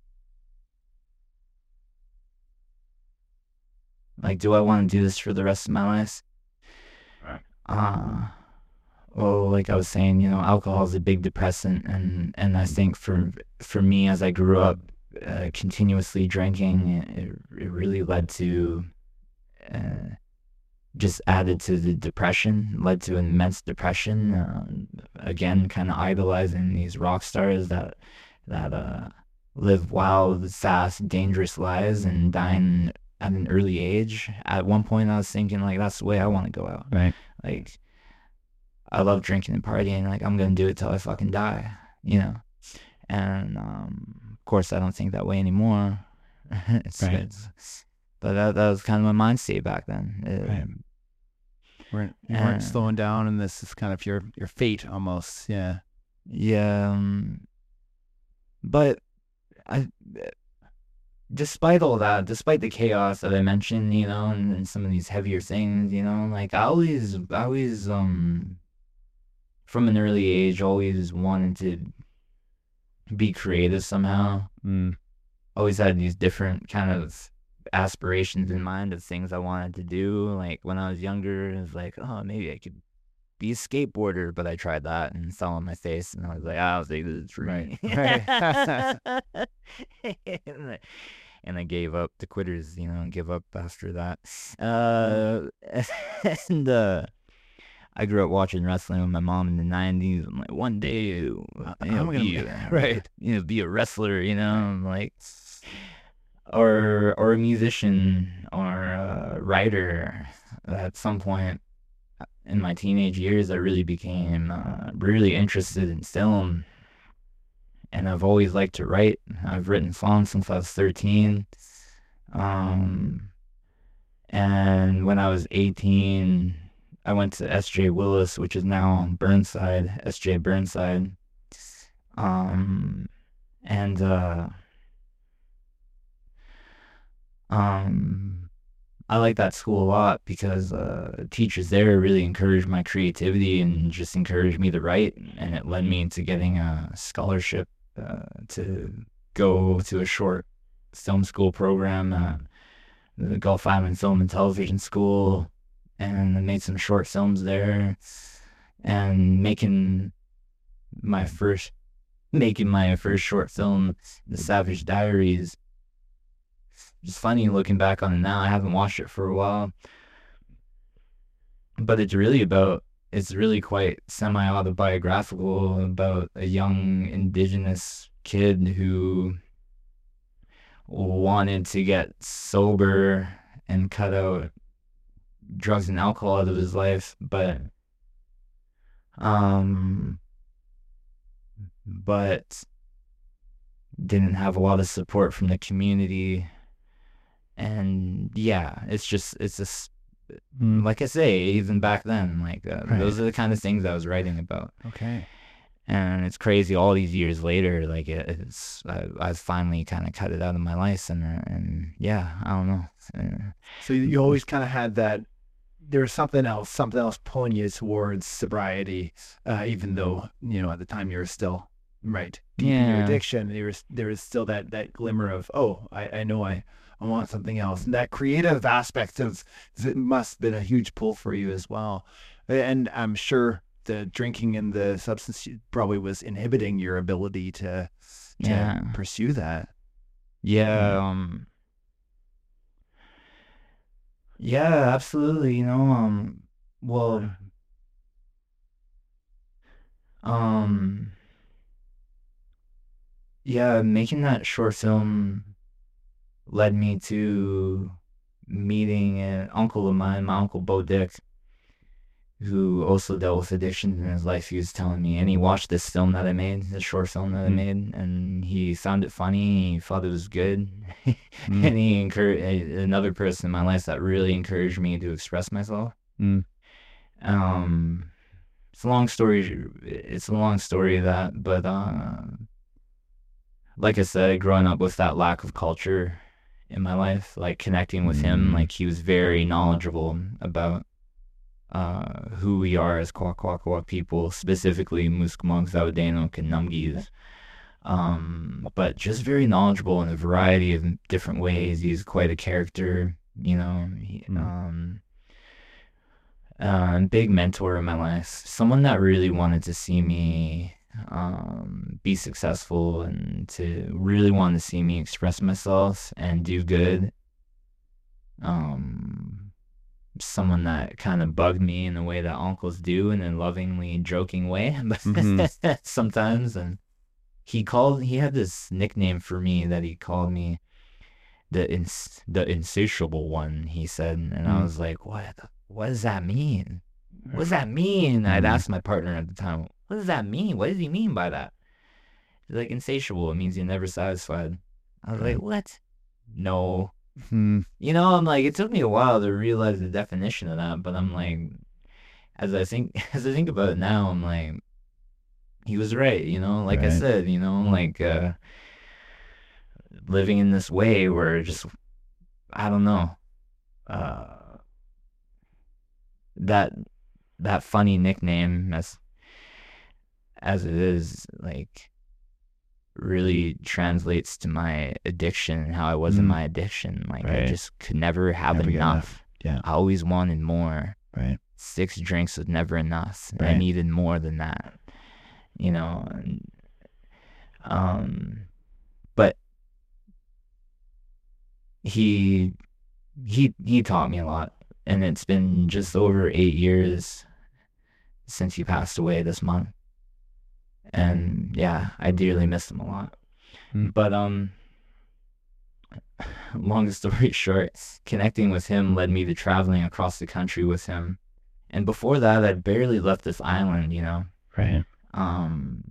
like, do I want to do this for the rest of my life? Right. Uh, well, like I was saying, you know, alcohol is a big depressant, and and I think for for me, as I grew up, uh, continuously drinking, it it really led to, uh, just added to the depression, led to an immense depression. Uh, again, kind of idolizing these rock stars that that uh live wild, fast, dangerous lives and dying at an early age. At one point, I was thinking like, that's the way I want to go out. Right. Like, I love drinking and partying. Like, I'm gonna do it till I fucking die, you know. And um, of course, I don't think that way anymore. it's, Right. it's, but that that was kind of my mind state back then. It- Right. Weren't, you weren't Uh, slowing down, and this is kind of your your fate almost. Yeah. Yeah, um, but I, despite all that, despite the chaos that I mentioned, you know, and, and some of these heavier things, you know, like I always, I always, um, from an early age, always wanted to be creative somehow. Mm. Always had these different kind of aspirations in mind of things I wanted to do. Like when I was younger, it was like, oh, maybe I could be a skateboarder, but I tried that and fell on my face, and I was like, I don't think this is for me. Right, and, I, and I gave up. The quitters, you know, give up after that. Uh, and uh, I grew up watching wrestling with my mom in the nineties. I'm like, one day, you know, I'm gonna be be- a, right. you know, be a wrestler, you know, I'm like, or or a musician or a writer. At some point in my teenage years, I really became uh, really interested in film, and I've always liked to write. I've written songs since I was thirteen. Um, and when I was eighteen, I went to S J Willis, which is now on Burnside, S J Burnside. Um, and uh, um, I like that school a lot because uh, teachers there really encouraged my creativity and just encouraged me to write, and it led me into getting a scholarship uh, to go to a short film school program at the Gulf Island Film and Television School, and I made some short films there, and making my first making my first short film, The Savage Diaries. It's funny looking back on it now. I haven't watched it for a while, but it's really about, it's really quite semi-autobiographical about a young indigenous kid who wanted to get sober and cut out drugs and alcohol out of his life, but um but didn't have a lot of support from the community. And yeah, it's just it's just Mm. like I say, even back then, like uh, Right. those are the kind of things I was writing about. Okay. And it's crazy all these years later, like it, it's I, I finally kind of cut it out of my life. And and yeah, I don't know. Uh, So you, you always kind of had that. There was something else, something else pulling you towards sobriety, uh, even though you know at the time you were still right deep in your Yeah. addiction. There was there was still that that glimmer of oh, I, I know I I want something else, and that creative aspect of it must have been a huge pull for you as well. And I'm sure the drinking and the substance use probably was inhibiting your ability to to Yeah. pursue that. Yeah, um yeah, absolutely, you know, um well, um yeah, making that short film led me to meeting an uncle of mine, my uncle Bo Dick, who also dealt with addiction in his life. He was telling me, and he watched this film that I made, this short film that I Mm. made, and he found it funny. He thought it was good, Mm. and he encouraged another person in my life that really encouraged me to express myself. Mm. Um, it's a long story. It's a long story of that, but uh, like I said, growing up with that lack of culture in my life, like connecting with him, Mm. like he was very knowledgeable about uh, who we are as Kwakwakwa people, specifically Musqueam, Zaudeno, and Numgis. Um, but just very knowledgeable in a variety of different ways. He's quite a character, you know. He, Mm. um, uh, big mentor in my life. Someone that really wanted to see me um, be successful and to really want to see me express myself and do good. Um, someone that kind of bugged me in the way that uncles do, in a lovingly joking way, Mhm. sometimes. And he called. He had this nickname for me that he called me the ins- the insatiable one. He said, and I Mm. was like, what? What does that mean? What does that mean? I'd Mhm. asked my partner at the time, what does that mean? What does he mean by that? He's like, insatiable. It means you're never satisfied. I was like, Right. what? No. Mm. You know, I'm like, it took me a while to realize the definition of that, but I'm like, as I think, as I think about it now, I'm like, he was right. You know, like I Right. said, you know, like uh, living in this way where just, I don't know, uh, that that funny nickname as as it is, like, really translates to my addiction and how I was in Mm. my addiction. Like, I Right. just could never have Never get enough. enough. Yeah. I always wanted more. Right. Six drinks was never enough. I Right. needed more than that, you know. And, um, but he he he taught me a lot, and it's been just over eight years since he passed away this month. And yeah, I dearly miss him a lot. Mm. But um, long story short, connecting with him led me to traveling across the country with him. And before that, I'd barely left this island, you know. Right. Um,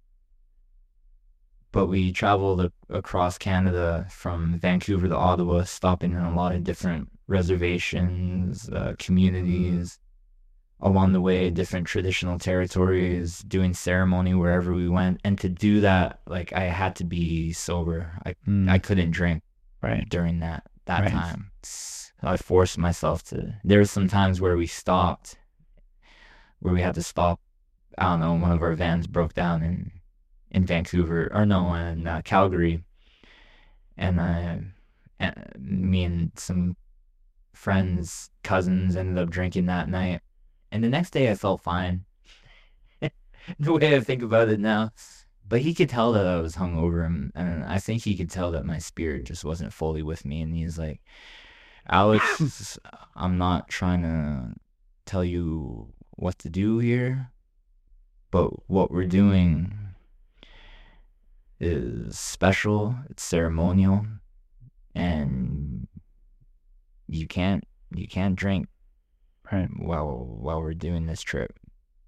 but we traveled a- across Canada from Vancouver to Ottawa, stopping in a lot of different reservations, uh, communities. Along the way, different traditional territories, doing ceremony wherever we went. And to do that, like, I had to be sober. I Mm. I couldn't drink Right. during that that Right. time. So I forced myself to. There were some times where we stopped, where we had to stop. I don't know, one of our vans broke down in in Vancouver, or no, in uh, Calgary, and I, and me and some friends, cousins, ended up drinking that night. And the next day I felt fine. The way I think about it now, but he could tell that I was hungover, and, and I think he could tell that my spirit just wasn't fully with me. And he's like, Alex, I'm not trying to tell you what to do here, but what we're doing is special, it's ceremonial, and you can't you can't drink Right. while while we're doing this trip.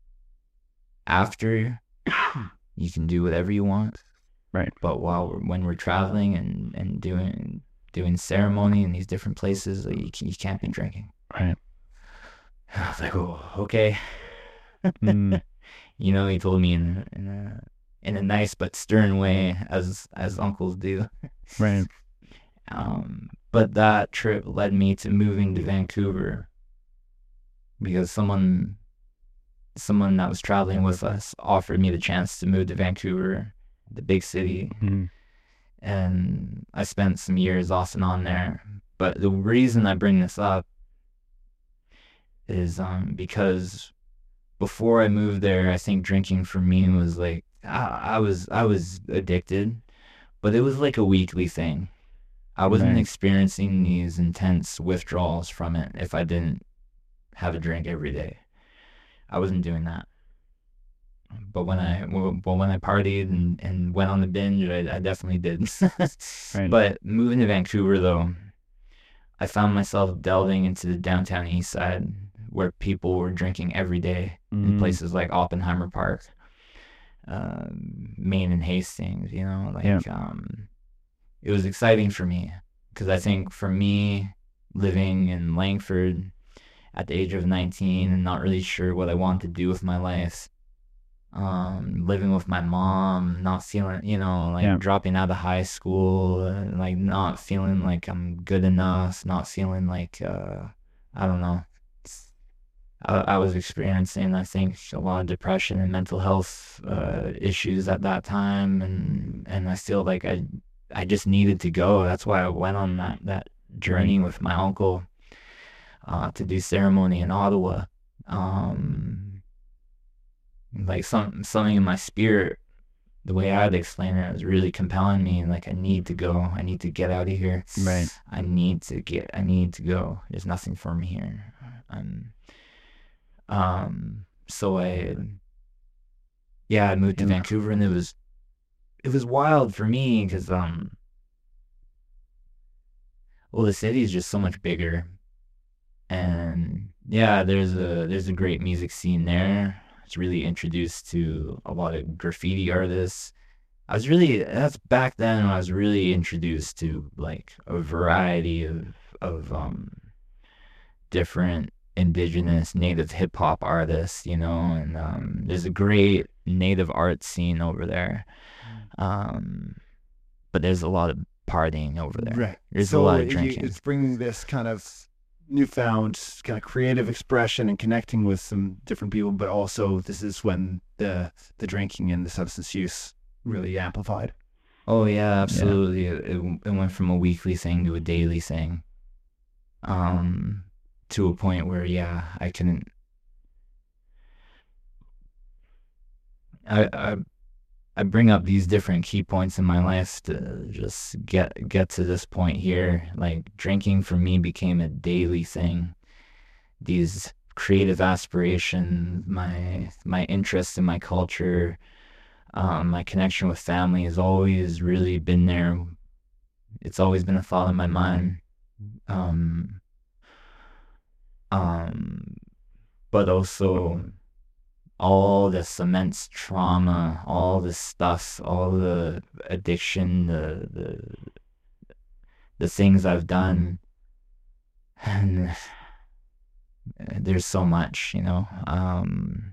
After, you can do whatever you want. Right. But while we're, when we're traveling and, and doing doing ceremony in these different places, like, you, can, you can't be drinking. Right. I was like, oh, okay. Mm. You know, he told me in in a in a nice but stern way, as as uncles do. Right. Um, but that trip led me to moving to Vancouver because someone someone that was traveling with us offered me the chance to move to Vancouver, the big city. Mm. And I spent some years off and on there. But the reason I bring this up is um because before I moved there, I think drinking for me was like I, I was I was addicted, but it was like a weekly thing. I wasn't Right. experiencing these intense withdrawals from it if I didn't have a drink every day. I wasn't doing that. But when I but when I partied and, and went on the binge, I, I definitely did. Right. But moving to Vancouver, though, I found myself delving into the downtown east side where people were drinking every day in Mm. places like Oppenheimer Park, uh, Maine and Hastings, you know, like, Yeah. um, it was exciting for me because I think for me, living in Langford at the age of nineteen and not really sure what I wanted to do with my life, um, living with my mom, not feeling, you know, like Yeah. dropping out of high school, and like not feeling like I'm good enough, not feeling like, uh, I don't know. I, I was experiencing, I think, a lot of depression and mental health uh, issues at that time, and and I feel like I I just needed to go. That's why I went on that that journey with my uncle uh, to do ceremony in Ottawa. Um, like some something in my spirit, the way I'd explain it, was really compelling me. Like I need to go. I need to get out of here. Right. I need to get. I need to go. There's nothing for me here. Um. Um. So I. Yeah, I moved to Yeah. Vancouver, and it was, it was wild for me because um. Well, the city is just so much bigger, and yeah, there's a there's a great music scene there. It's really introduced to a lot of graffiti artists. I was really that's back then when I was really introduced to like a variety of of um different indigenous native hip hop artists, you know, and um there's a great native art scene over there. Um but there's a lot of partying over there. Right. There's so a lot of you- drinking. it's bringing this kind of newfound kind of creative expression and connecting with some different people, but also this is when the the drinking and the substance use really amplified. Oh yeah, absolutely. It, it it went from a weekly thing to a daily thing. Um to a point where yeah, I couldn't I I I bring up these different key points in my life to just get get to this point here. Like drinking for me became a daily thing. These creative aspirations, my my interest in my culture, um, my connection with family has always really been there. It's always been a thought in my mind. Um, um, but also all this immense trauma, all this stuff, all the addiction, the the the things I've done, and there's so much, you know. Um,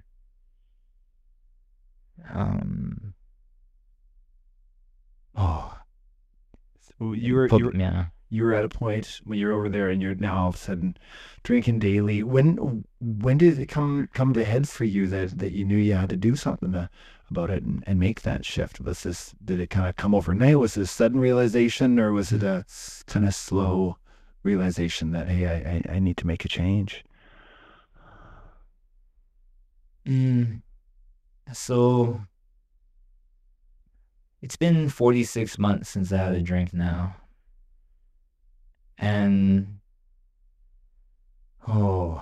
um, Oh, so you were put- you were, yeah. you were at a point when you're over there and you're now all of a sudden drinking daily. When when did it come come to head for you that that you knew you had to do something to, about it and, and make that shift? Was this did it kind of come overnight? Was it a sudden realization, or was it a kind of slow realization that hey, I I, I need to make a change? Mm. So it's been forty-six months since I had a drink now. And, oh,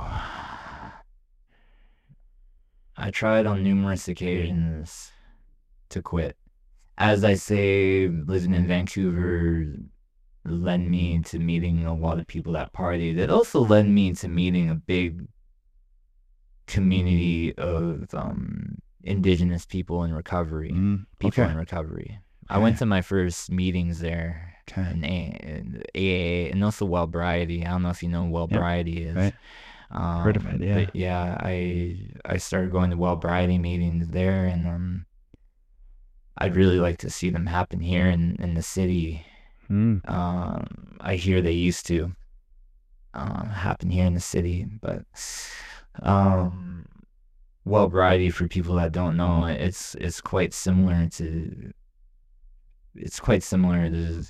I tried on numerous occasions to quit. As I say, living in Vancouver led me to meeting a lot of people that partied. It also led me to meeting a big community of um, Indigenous people in recovery, Mm, people okay. in recovery. I Okay. went to my first meetings there Okay. in A- in A A A and also Wellbriety. I don't know if you know what Wellbriety is. Right. Um, Heard of it, yeah. But yeah, I I started going to Wellbriety meetings there, and um, I'd really like to see them happen here in, in the city. Mm. Um, I hear they used to uh, happen here in the city, but um, Wellbriety, for people that don't know, it's it's quite similar to it's quite similar to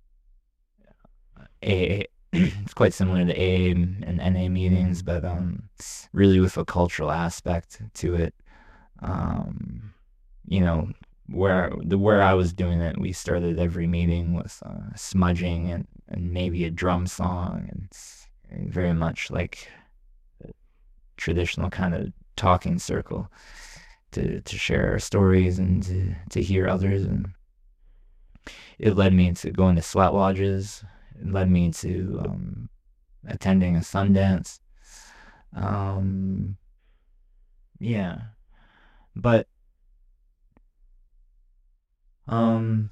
A. It's quite similar to A A and N A meetings, but um, really with a cultural aspect to it. Um, you know, where the where I was doing it, we started every meeting with uh, smudging and, and maybe a drum song, and, and very much like a traditional kind of talking circle to to share our stories and to, to hear others. And it led me to going to sweat lodges. It led me to um, attending a Sundance. Um, yeah, but um,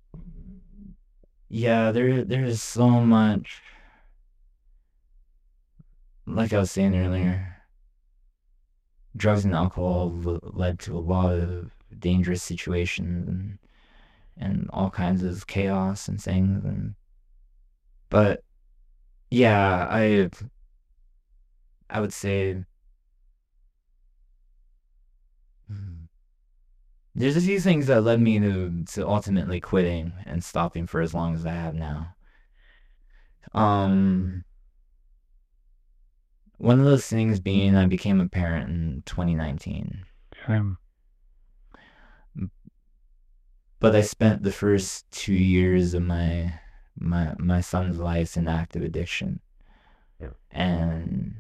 yeah, there there's so much. Like I was saying earlier, drugs and alcohol l- led to a lot of dangerous situations and and all kinds of chaos and things. And but yeah, I I would say hmm, there's a few things that led me to to ultimately quitting and stopping for as long as I have now. Um, one of those things being I became a parent in twenty nineteen. Um, But I spent the first two years of my my my son's life in active addiction. Yeah. And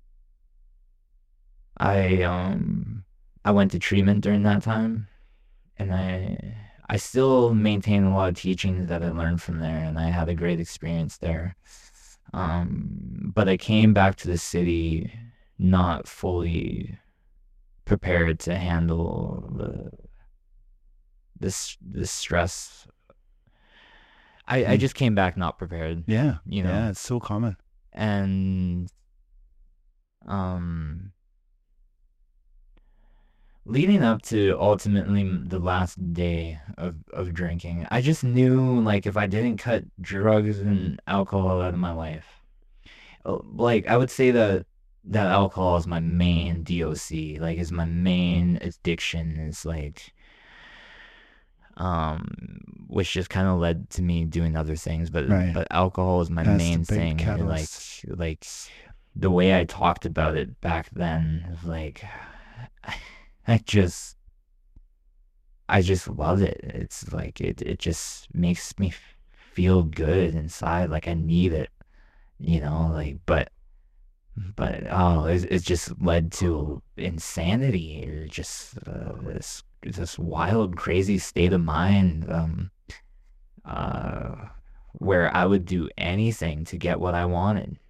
I um I went to treatment during that time, and I I still maintain a lot of teachings that I learned from there, and I had a great experience there. Um, but I came back to the city not fully prepared to handle the this this stress. I, I Mm. just came back not prepared, yeah. you know. Yeah, it's so common. And um leading up to ultimately the last day of, of drinking, I just knew, like, if I didn't cut drugs and alcohol out of my life, uh, like, I would say that that alcohol is my main D O C, like, is my main addiction, is like, um, which just kind of led to me doing other things, but Right. but alcohol is my That's the main big thing, and, catalyst. like, like the way I talked about it back then, like, I just, I just love it. It's like it, it just makes me f- feel good inside. Like I need it, you know. Like, but, but oh, it, it just led to insanity. Or just uh, this, this wild, crazy state of mind. Um, uh, where I would do anything to get what I wanted.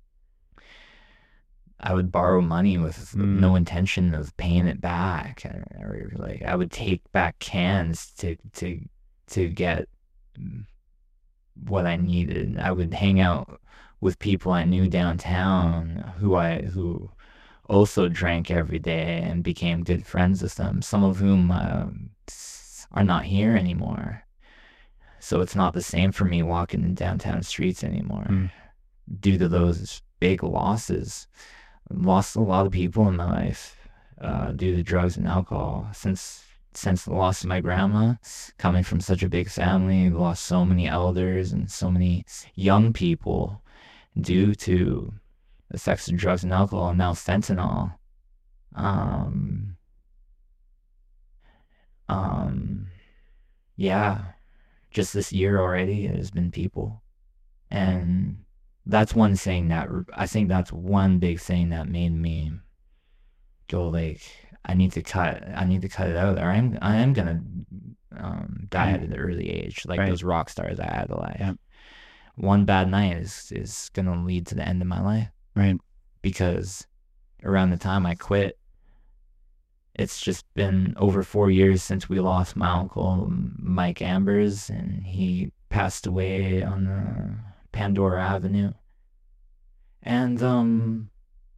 I would borrow money with Mm. no intention of paying it back, or like I would take back cans to to to get what I needed. I would hang out with people I knew downtown who I who also drank every day and became good friends with them. Some of whom um, are not here anymore. So it's not the same for me walking in downtown streets anymore Mm. due to those big losses. Lost a lot of people in my life uh, due to drugs and alcohol. Since since the loss of my grandma, coming from such a big family, lost so many elders and so many young people due to the effects of drugs and alcohol, and now fentanyl. Um, um, yeah, just this year already, there's been people. And that's one thing that, I think that's one big thing that made me go like, I need to cut, I need to cut it out, or I'm, I am gonna um, die at an early age, like Right. those rock stars I idolize. Yeah. One bad night is is gonna lead to the end of my life, Right. because around the time I quit, it's just been over four years since we lost my uncle Mike Ambers, and he passed away on the Pandora Avenue. And um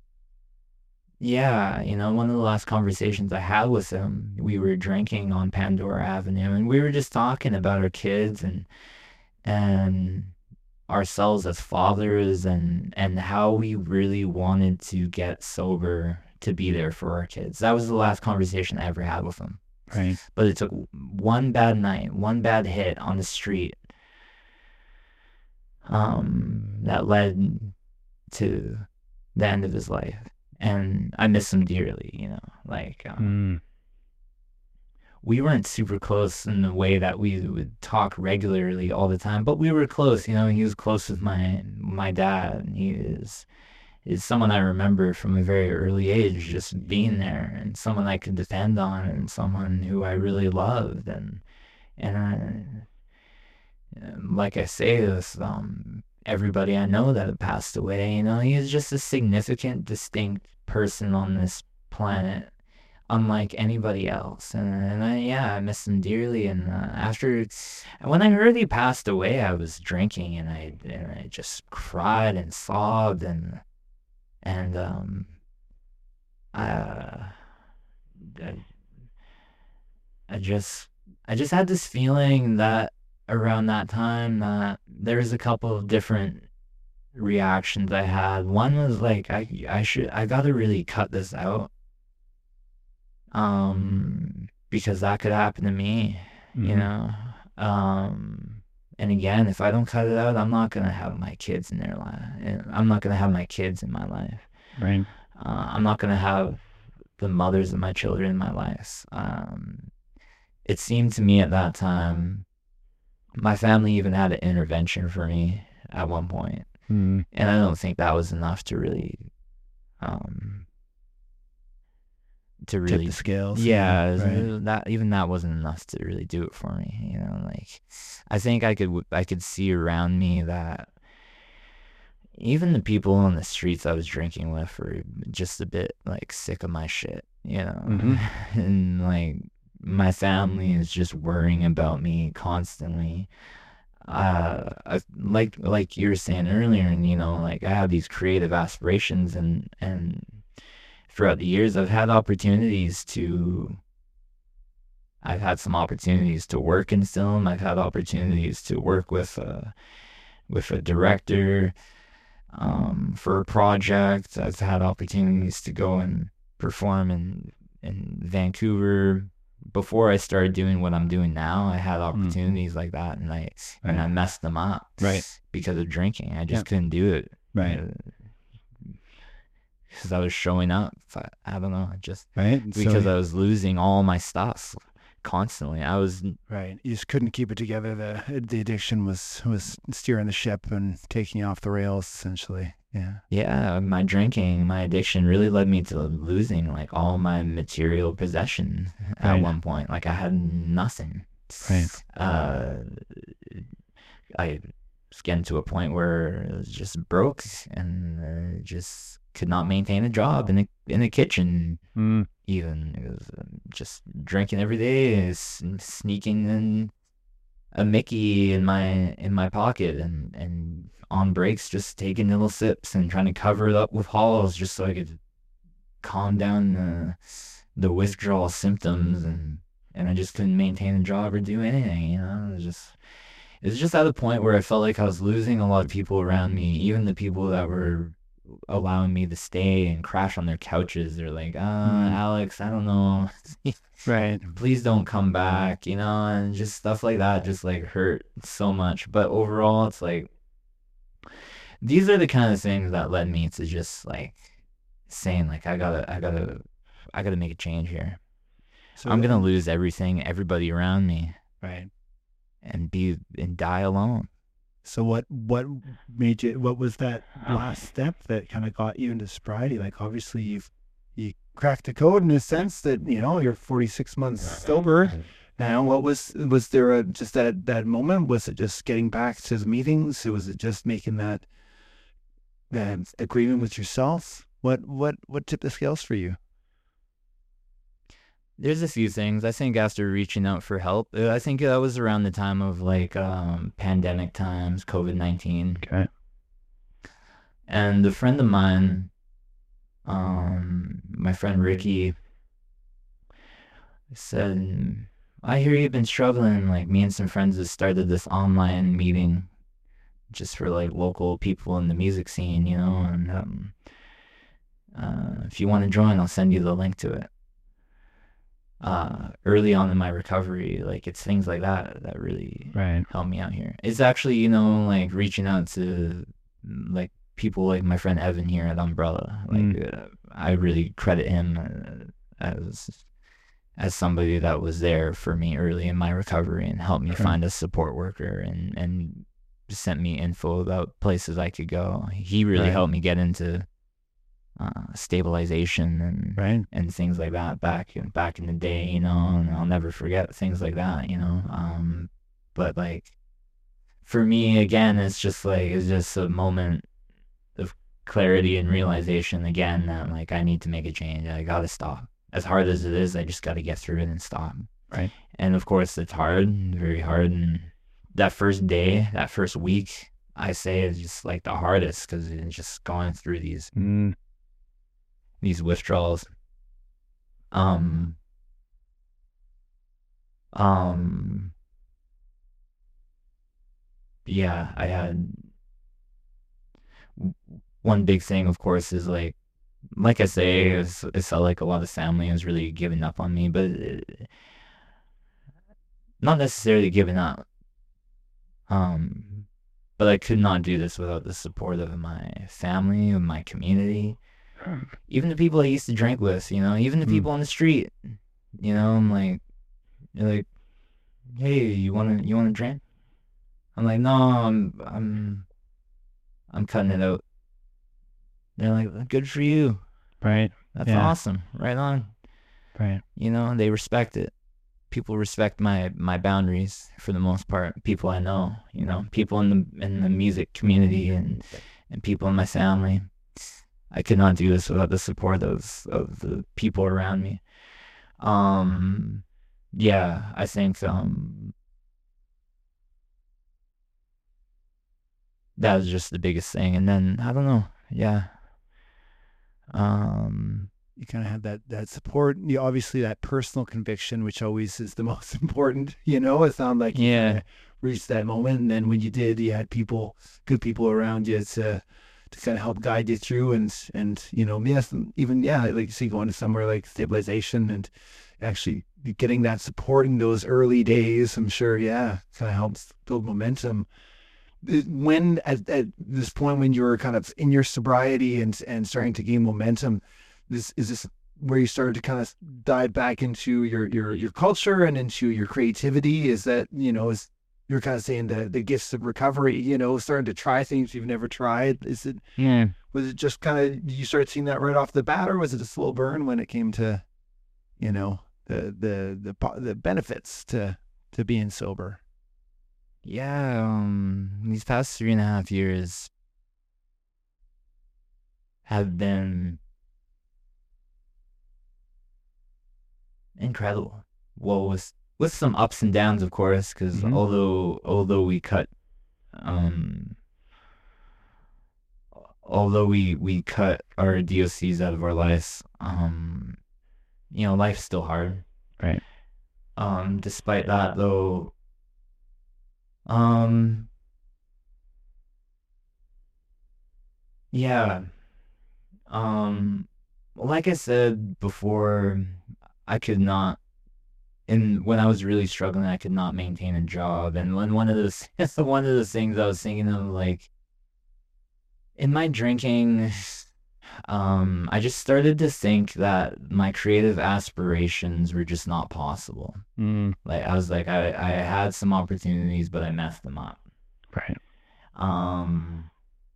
yeah, you know, one of the last conversations I had with him, we were drinking on Pandora Avenue, and we were just talking about our kids and and ourselves as fathers, and and how we really wanted to get sober to be there for our kids. That was the last conversation I ever had with him. Right. But it took one bad night, one bad hit on the street, um, that led to the end of his life. And I miss him dearly, you know, like, um, Mm. we weren't super close in the way that we would talk regularly all the time, but we were close, you know. He was close with my, my dad, and he is, is someone I remember from a very early age, just being there, and someone I could depend on, and someone who I really loved. And, and I, like I say, this, um, everybody I know that had passed away, you know, he is just a significant, distinct person on this planet, unlike anybody else. And, and I, yeah, I miss him dearly. And uh, after, when I heard he passed away, I was drinking, and I, and I just cried and sobbed, and, and, um, I, uh, I, I just, I just had this feeling that around that time that there was a couple of different reactions I had. One was like, I, I should, I gotta really cut this out. Um, because that could happen to me, you Mhm. know? Um, and again, if I don't cut it out, I'm not gonna have my kids in their life. I'm not gonna have my kids in my life. Right. Uh, I'm not gonna have the mothers of my children in my life. Um, it seemed to me at that time, my family even had an intervention for me at one point, Mm. and I don't think that was enough to really, um, to Tip really, the scales. yeah, it was- Right. that even that wasn't enough to really do it for me. You know, like, I think I could I could see around me that even the people on the streets I was drinking with were just a bit like sick of my shit, you know, Mhm. and like my family is just worrying about me constantly. Uh, I, like like you were saying earlier, and you know, like I have these creative aspirations, and and throughout the years, I've had opportunities to. I've had some opportunities to work in film. I've had opportunities to work with a, with a director, um, for a project. I've had opportunities to go and perform in in Vancouver. Before I started doing what I'm doing now, I had opportunities like that, and I and Right. I messed them up, Right. because of drinking. I just Yeah. couldn't do it, Right. because I was showing up. I, I don't know, just Right. And so- because I was losing all my stuff constantly. I was Right. You just couldn't keep it together. The the addiction was was steering the ship and taking you off the rails, essentially. Yeah. yeah, my drinking, my addiction really led me to losing like all my material possession at Right. one point. Like I had nothing. Right. Uh, I was getting to a point where it was just broke, and uh, just could not maintain a job in the in the kitchen. Mm. Even it was um, just drinking every day, s- sneaking in a Mickey in my in my pocket, and and on breaks just taking little sips and trying to cover it up with halls just so I could calm down the the withdrawal symptoms, and and I just couldn't maintain a job or do anything, you know. It was just it was just at the point where I felt like I was losing a lot of people around me, even the people that were allowing me to stay and crash on their couches. They're like, ah, Mm. Alex, I don't know. Right. Please don't come back, you know, and just stuff like that just like hurt so much. But overall, it's like, these are the kind of things that led me to just like saying like, I gotta, I gotta, I gotta make a change here. So I'm gonna lose everything, everybody around me. Right. and be and die alone. So what what made you? What was that last step that kind of got you into sobriety? Like obviously you've you cracked the code in a sense that you know you're forty-six months sober now. What was was there a just that that moment? Was it just getting back to the meetings? Or was it just making that that agreement with yourself? What what what tipped the scales for you? There's a few things. I think after reaching out for help, uh, I think that was around the time of like um, pandemic times, COVID nineteen. Okay. And a friend of mine, um, my friend Ricky, said, I hear you've been struggling. Like me and some friends have started this online meeting just for like local people in the music scene, you know, and um, uh, if you want to join, I'll send you the link to it. Uh, early on in my recovery, like it's things like that that really Right. helped me out here. It's actually, you know, like reaching out to like people like my friend Evan here at Umbrella. Like Mm. uh, I really credit him uh, as as somebody that was there for me early in my recovery and helped me Sure. find a support worker and and sent me info about places I could go. He really Right. helped me get into uh, stabilization and Right. and things like that back in back in the day, you know, and I'll never forget things like that, you know. Um, but like for me, again, it's just like it's just a moment of clarity and realization again that like I need to make a change. I gotta stop. As hard as it is, I just gotta get through it and stop. Right. And of course, it's hard, very hard. And that first day, that first week, I say is just like the hardest because it's just going through these Mm. these withdrawals. Um, um, yeah, I had one big thing, of course, is like, like I say, it's, it felt like a lot of family was really giving up on me, but it, not necessarily giving up. Um, but I could not do this without the support of my family, of my community. Even the people I used to drink with, you know, even the Mm. people on the street, you know, I'm like, they're like, hey, you wanna you wanna drink? I'm like, no, I'm I'm I'm cutting it out. They're like, good for you. Right. That's Yeah. awesome. Right on. Right. You know, they respect it. People respect my my boundaries for the most part. People I know, you know, people in the in the music community and and people in my family. I could not do this without the support of of the people around me. Um, yeah, I think um that was just the biggest thing. And then I don't know, yeah. Um, You kind of had that that support. You obviously that personal conviction, which always is the most important. You know, it sounded like you Yeah. kinda reached that moment, and then when you did, you had people, good people around you to to kind of help guide you through, and and you know, yes, even yeah, like you see, going to somewhere like stabilization and actually getting that support in those early days. I'm sure, yeah, kind of helps build momentum. It- When at, at this point when you were kind of in your sobriety and and starting to gain momentum, this is this where you started to kind of dive back into your your your culture and into your creativity? Is that, you know, is you're kind of saying the the gifts of recovery, you know, starting to try things you've never tried? Is it yeah. was it just kind of you started seeing that right off the bat, or was it a slow burn when it came to, you know, the the the po- the benefits to to being sober? Yeah, um, these past three and a half years have been incredible. Well, with with some ups and downs, of course, because Mhm. although although we cut, um, although we we cut our D O Cs out of our lives, um, you know, life's still hard. Right. Um, despite that, though, um, yeah. Um, like I said before, I could not, and when I was really struggling, I could not maintain a job. And when one of those, one of those things I was thinking of, like, in my drinking, um, I just started to think that my creative aspirations were just not possible. Mm, Like I was like, I, I had some opportunities, but I messed them up. right. Um,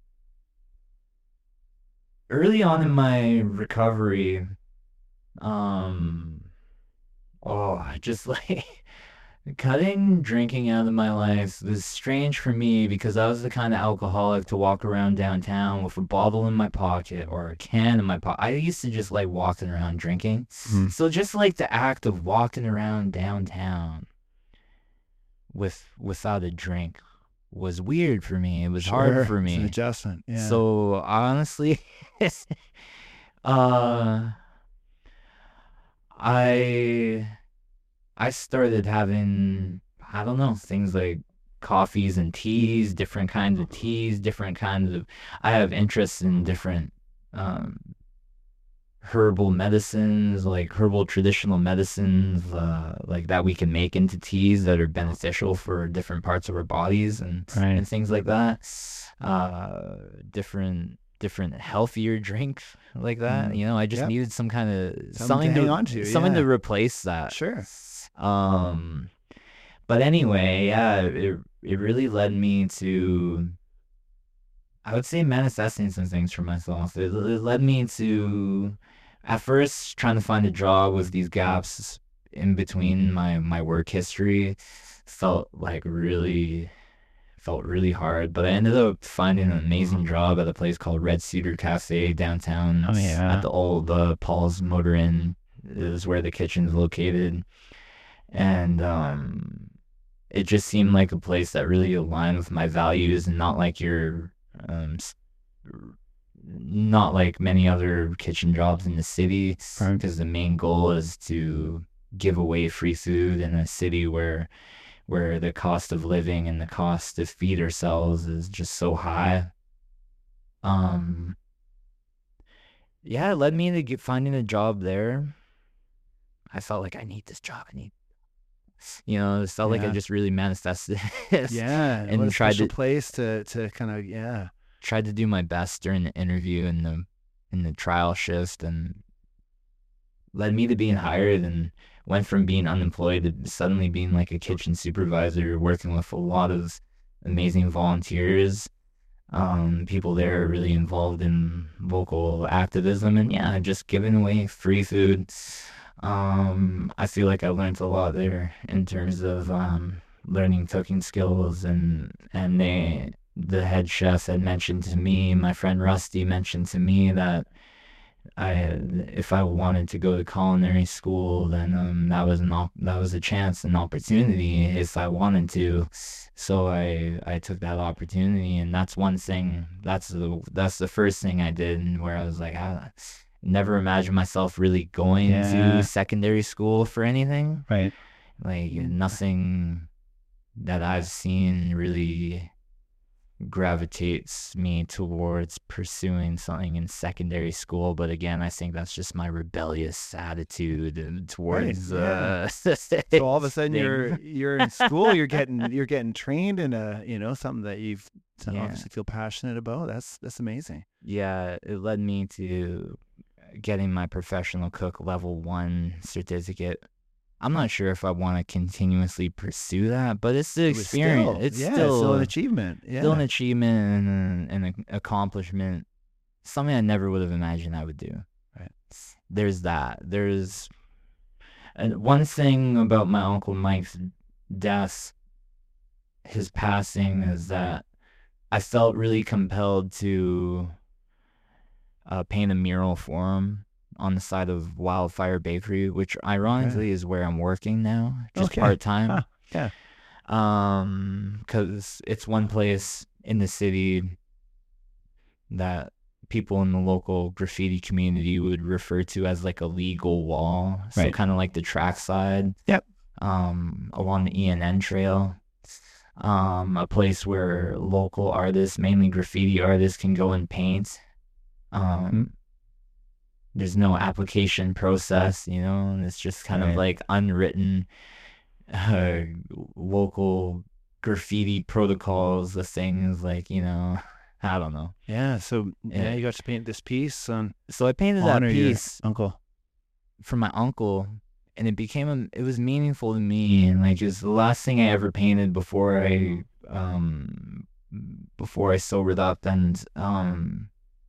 early on in my recovery, um, oh, just like cutting drinking out of my life was strange for me because I was the kind of alcoholic to walk around downtown with a bottle in my pocket or a can in my pocket. I used to just like walking around drinking. Mm. So just like the act of walking around downtown with without a drink was weird for me. It was Sure. hard for It's an me. adjustment. Yeah. So honestly, uh, I I started having, I don't know, things like coffees and teas, different kinds of teas, different kinds of, I have interests in different um, herbal medicines, like herbal traditional medicines, uh, like that we can make into teas that are beneficial for different parts of our bodies and, Right. and things like that. Uh, different different healthier drinks like that. Mm. You know, I just Yep. needed some kind of Something to something hang to, on to, something yeah. to replace that. Sure. Um, but anyway, yeah, it it really led me to, I would say, manifesting some things for myself. It, it led me to, at first, trying to find a job with these gaps in between my my work history felt like really felt really hard, but I ended up finding an amazing job at a place called Red Cedar Cafe downtown. Oh, yeah. At the old uh, Paul's Motor Inn is where the kitchen's located. And um, it just seemed like a place that really aligned with my values and not like your, um, s- not like many other kitchen jobs in the city. Right. Because the main goal is to give away free food in a city where where the cost of living and the cost to feed ourselves is just so high. Um, yeah, it led me to get, finding a job there. I felt like I need this job. I need, you know, it felt like I Yeah. just really manifested Yeah. and what a tried special to- place to, to kind of, yeah. tried to do my best during the interview and the in the trial shift, and led me to being hired, and went from being unemployed to suddenly being like a kitchen supervisor, working with a lot of amazing volunteers. Um, people there are really involved in local activism, and yeah, just giving away free food. Um, I feel like I learned a lot there in terms of um, learning cooking skills, and and they the head chef had mentioned to me, my friend Rusty mentioned to me that I had, if I wanted to go to culinary school, then um, that was an op- that was a chance, an opportunity if I wanted to. So I I took that opportunity, and that's one thing. That's the that's the first thing I did, where I was like, I never imagined myself really going Yeah. to secondary school for anything. Right. Like nothing that I've seen really gravitates me towards pursuing something in secondary school. But again, I think that's just my rebellious attitude and towards Right, yeah. uh So all of a sudden thing. you're you're in school, you're getting you're getting trained in a, you know, something that you've so Yeah. obviously feel passionate about. That's that's amazing. Yeah, it led me to getting my professional cook level one certificate. I'm not sure if I want to continuously pursue that, but it's the It was experience. still- it's yeah, still, still an achievement. Yeah. still an achievement and, and an accomplishment. Something I never would have imagined I would do. Right. There's that. There's and one thing about my Uncle Mike's death, his passing, is that I felt really compelled to uh, paint a mural for him on the side of Wildfire Bakery, which ironically is where I'm working now, just Okay. part time. Huh. Yeah. Um, because it's one place in the city that people in the local graffiti community would refer to as like a legal wall. So Right. kind of like the trackside. Yep. Um, along the E N N trail. Um, a place where local artists, mainly graffiti artists, can go and paint. Um, Hmm. There's no application process, you know, and it's just kind Right. of like unwritten uh, local graffiti protocols, the things like, you know, I don't know. Yeah. So yeah, Yeah. you got to paint this piece on So I painted that honor your piece uncle. for my uncle, and it became a, it was meaningful to me, and like it's the last thing I ever painted before I um before I sobered up, and um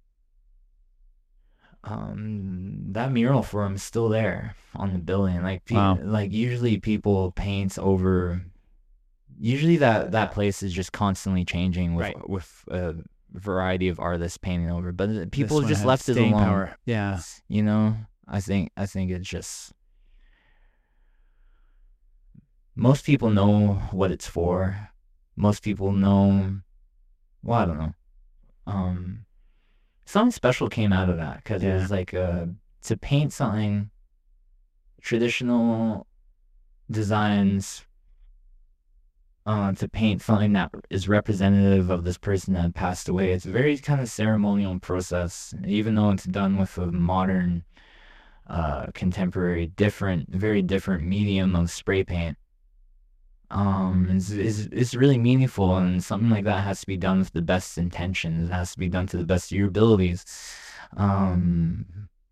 um that mural for him is still there on the building. Like pe- Wow. like usually people paint over. Usually that that place is just constantly changing with Right. with a variety of artists painting over, but people This one just had left it staying alone. power. Yeah. You know, I think I think it's just most people know what it's for. Most people know. Well, I don't know. Um, something special came out of that because it Yeah. was like uh, to paint something traditional designs. Uh, to paint something that is representative of this person that passed away. It's a very kind of ceremonial process, even though it's done with a modern, uh, contemporary, different, very different medium of spray paint. Um, it's, it's, it's really meaningful, and something like that has to be done with the best intentions. It has to be done to the best of your abilities. Um,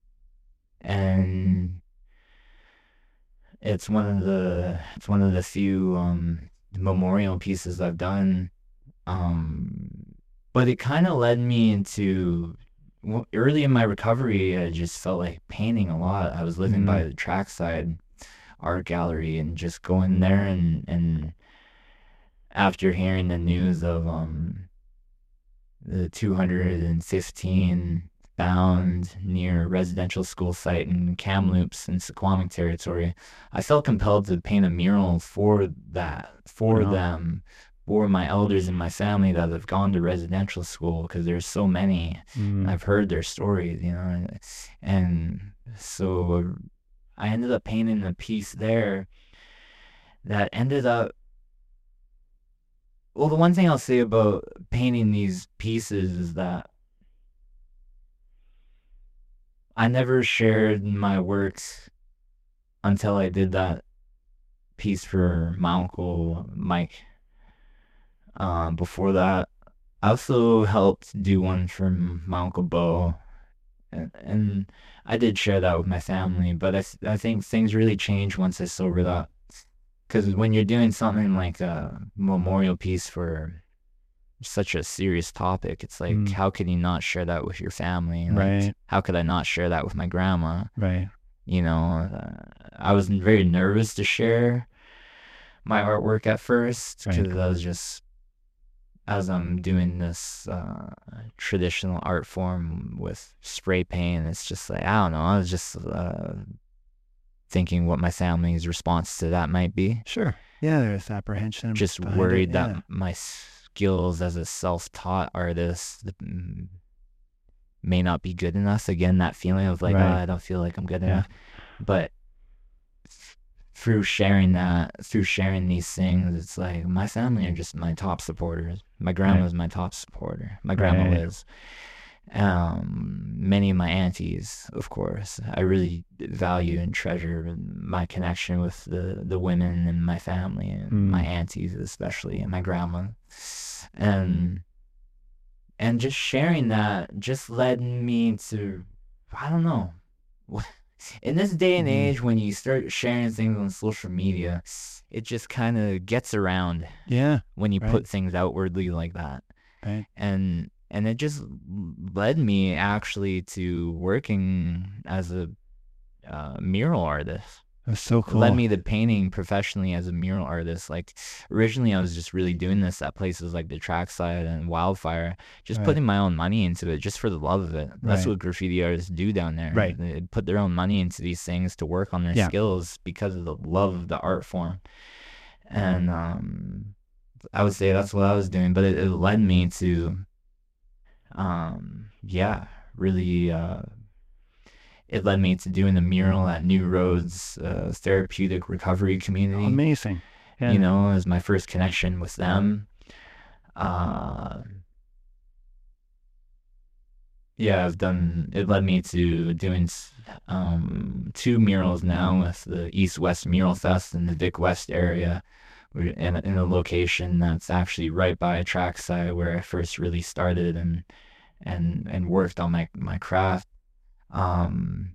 and it's one of the, it's one of the few, um, memorial pieces I've done, um, but it kind of led me into well, early in my recovery. I just felt like painting a lot. I was living Mhm. by the trackside art gallery and just going there, and and after hearing the news of um the two hundred fifteen found near a residential school site in Kamloops in Suquamish territory, I felt compelled to paint a mural for that, for Wow. them, for my elders in my family that have gone to residential school, because there's so many. Mm. I've heard their stories, you know, and, and so I ended up painting a piece there that ended up. Well, the one thing I'll say about painting these pieces is that I never shared my works until I did that piece for my uncle Mike. Um, before that, I also helped do one for my uncle Bo, and, and I did share that with my family. But I, I think things really changed once I sobered up, because when you're doing something like a memorial piece for such a serious topic, it's like, Mm. how could you not share that with your family? Like, Right. how could I not share that with my grandma? Right. You know, uh, I was very nervous to share my artwork at first, Right. because I was just, as I'm doing this uh, traditional art form with spray paint, it's just like, I don't know, I was just uh, thinking what my family's response to that might be. Sure. Yeah, there's apprehension. Just behind worried it. that Yeah. my skills as a self-taught artist mm, may not be good enough. Again, that feeling of like, Right. oh, I don't feel like I'm good Yeah. enough. But through sharing that, through sharing these things, it's like my family are just my top supporters. My grandma's my top supporter. My grandma Right. Liz. Um, many of my aunties, of course. I really value and treasure my connection with the, the women in my family, and Mm. my aunties especially, and my grandma. And and just sharing that just led me to, I don't know. In this day and Mhm. age, when you start sharing things on social media, it just kind of gets around Yeah. when you Right. put things outwardly like that. Right. And and it just led me actually to working as a uh, mural artist. That's so It cool. led me to painting professionally as a mural artist. Like, originally I was just really doing this at places like the Trackside and Wildfire, just Right. putting my own money into it, just for the love of it. That's Right. what graffiti artists do down there. Right. They put their own money into these things to work on their Yeah. skills because of the love of the art form. And um, I would say that's what I was doing, but it, it led me to, um, yeah, really. Uh, It led me to doing the mural at New Roads uh, Therapeutic Recovery Community. Amazing. Yeah. You know, as my first connection with them. Uh, yeah, I've done. It led me to doing um, two murals now with the East West Mural Fest in the Vic West area, we're in, a- in a location that's actually right by a trackside where I first really started and and and worked on my my craft. Um,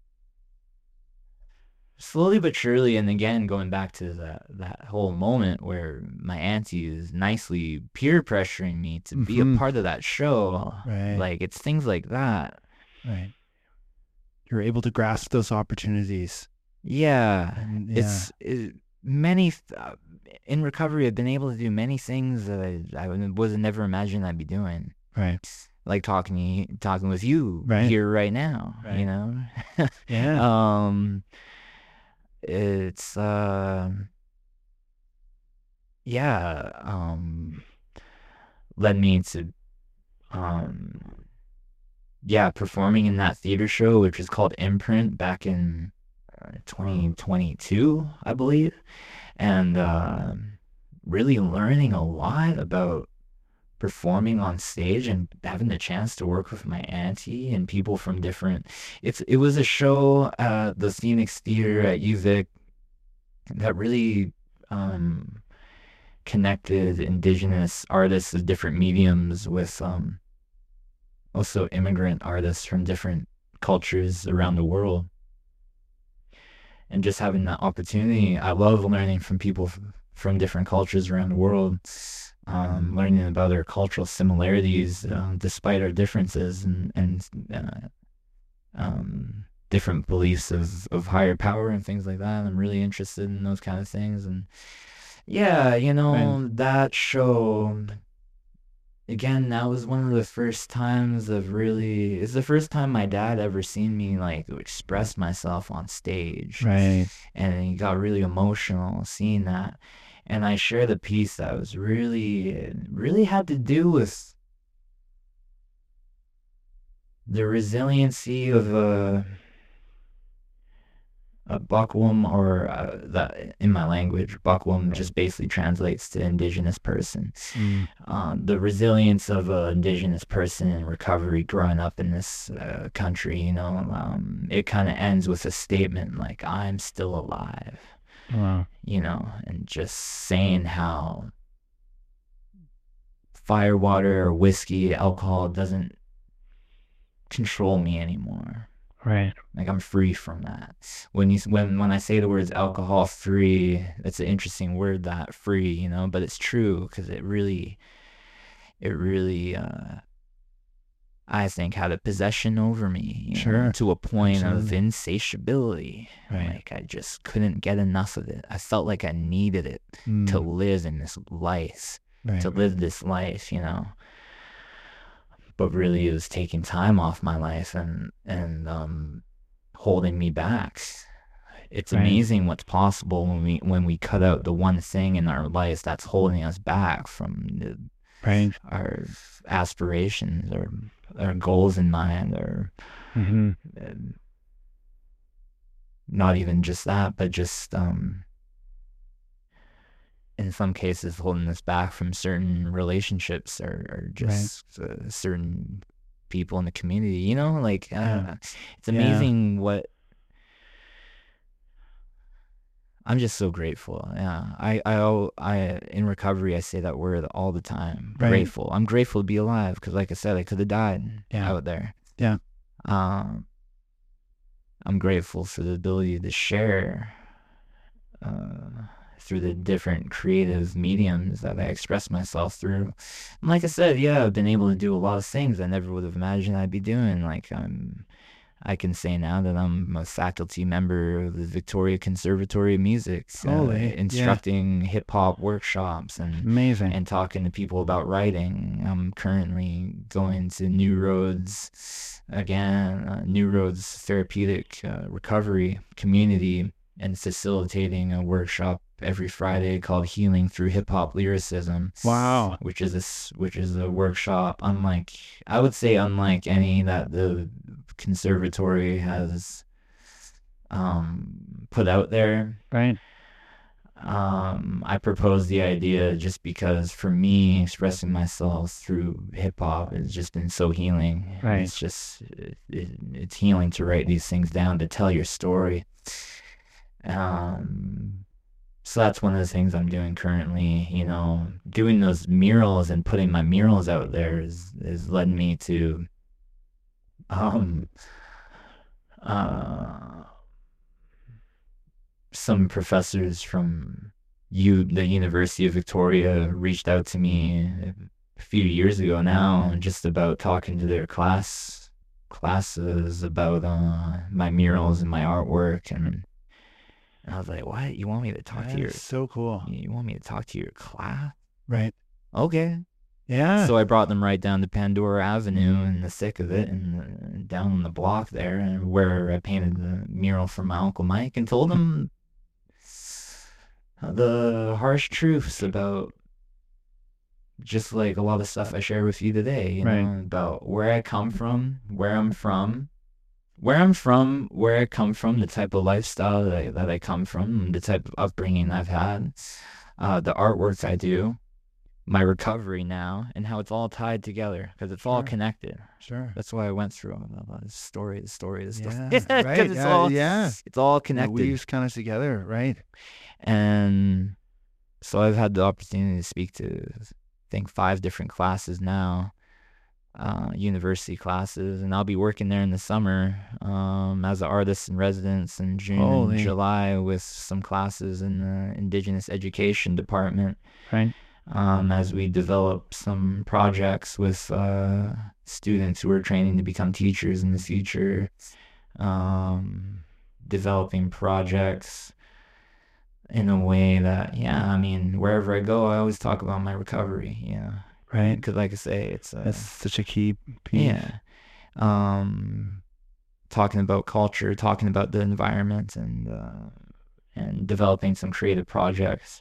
slowly but surely, and again going back to that that whole moment where my auntie is nicely peer pressuring me to be a Mhm. part of that show. Right. Like it's things like that. Right. You're able to grasp those opportunities. Yeah, And yeah. it's it, many th- uh, in recovery. I've been able to do many things that I, I was never imagined I'd be doing. Right. Like talking to you, talking with you Right. here right now. Right. You know. Yeah. um, it's uh, yeah. Um, led me to um, yeah, performing in that theater show, which is called Imprint, back in uh, twenty twenty-two, I believe. And uh, really learning a lot about performing on stage and having the chance to work with my auntie and people from different. It's it was a show at the Phoenix Theater at U Vic that really um, connected indigenous artists of different mediums with um, also immigrant artists from different cultures around the world. And just having that opportunity, I love learning from people f- from different cultures around the world, um, learning about our cultural similarities uh, despite our differences and and uh, um, different beliefs of, of higher power and things like that. I'm really interested in those kind of things. And yeah, you know, Right. that show, again, that was one of the first times of really, it's the first time my dad ever seen me like express myself on stage. Right. And he got really emotional seeing that. And I shared a piece that was really, really had to do with the resiliency of a, a Bakwum, or uh, that in my language, Bakwum just basically translates to indigenous person. Mm. Um, the resilience of an indigenous person in recovery growing up in this uh, country, you know, um, it kind of ends with a statement like, I'm still alive. Wow. You know, and just saying how fire, water, or whiskey, alcohol doesn't control me anymore. Right. Like I'm free from that. When you when when I say the words alcohol free, it's an interesting word, that free, you know, but it's true because it really, it really, uh, I think had a possession over me, you Sure. know, to a point of Absolutely. insatiability. Right. Like I just couldn't get enough of it. I felt like I needed it to Mm. live in this life, Right. to live this life, you know. But really, it was taking time off my life and and um, holding me back. It's Right. amazing what's possible when we when we cut out the one thing in our life that's holding us back from the, Right. our aspirations or our goals in mind, or Mm-hmm. uh, not even just that, but just um, in some cases holding us back from certain relationships, or, or just uh, certain people in the community, you know, like uh, Yeah. it's amazing what I'm just so grateful. Yeah. I, I, al- I, in recovery, I say that word all the time. Right. Grateful. I'm grateful to be alive because, like I said, I could have died Yeah. out there. Yeah. Um, I'm grateful for the ability to share uh, through the different creative mediums that I express myself through. And like I said, yeah, I've been able to do a lot of things I never would have imagined I'd be doing. Like I'm, I can say now that I'm a faculty member of the Victoria Conservatory of Music, uh, Holy, yeah. instructing hip hop workshops and Amazing. and talking to people about writing. I'm currently going to New Roads again, uh, New Roads Therapeutic uh, Recovery Community, and facilitating a workshop every Friday called Healing Through Hip Hop Lyricism. Wow. Which is a, s- which is a workshop unlike, I would say unlike any that the conservatory has um, put out there. Right. Um, I proposed the idea just because for me, expressing myself through hip hop has just been so healing. Right. It's just, it, it, it's healing to write these things down, to tell your story. Um, So that's one of the things I'm doing currently, you know, doing those murals and putting my murals out there is, is led me to, um, uh, some professors from U, the University of Victoria reached out to me a few years ago now, just about talking to their class, classes about, uh, my murals and my artwork, and And I was like, what? You want me to talk to your, That's so cool. you want me to talk to your class? Right. Okay. Yeah. So I brought them right down to Pandora Avenue in the thick of it, and uh, down on the block there, and where I painted the mural for my Uncle Mike, and told them the harsh truths about just like a lot of stuff I share with you today, you Right. know, about where I come from, where I'm from, where I'm from, where I come from, the type of lifestyle that I, that I come from, the type of upbringing I've had, uh, the artworks I do, my recovery now, and how it's all tied together because it's all Sure. connected. Sure. That's why I went through all the the story, the story, the story. Yeah, 'Cause right, it's yeah, all, yeah. it's all It connected. weaves kind of together, right? And so I've had the opportunity to speak to, I think, five different classes now, uh, university classes, and I'll be working there in the summer um, as an artist in residence in June Holy. and July with some classes in the Indigenous Education Department. Right. Um, as we develop some projects with uh, students who are training to become teachers in the future, um, developing projects in a way that, yeah, I mean, wherever I go, I always talk about my recovery, yeah. Right. Because like I say, it's uh, That's such a key piece. yeah, um, talking about culture, talking about the environment, and uh, and developing some creative projects.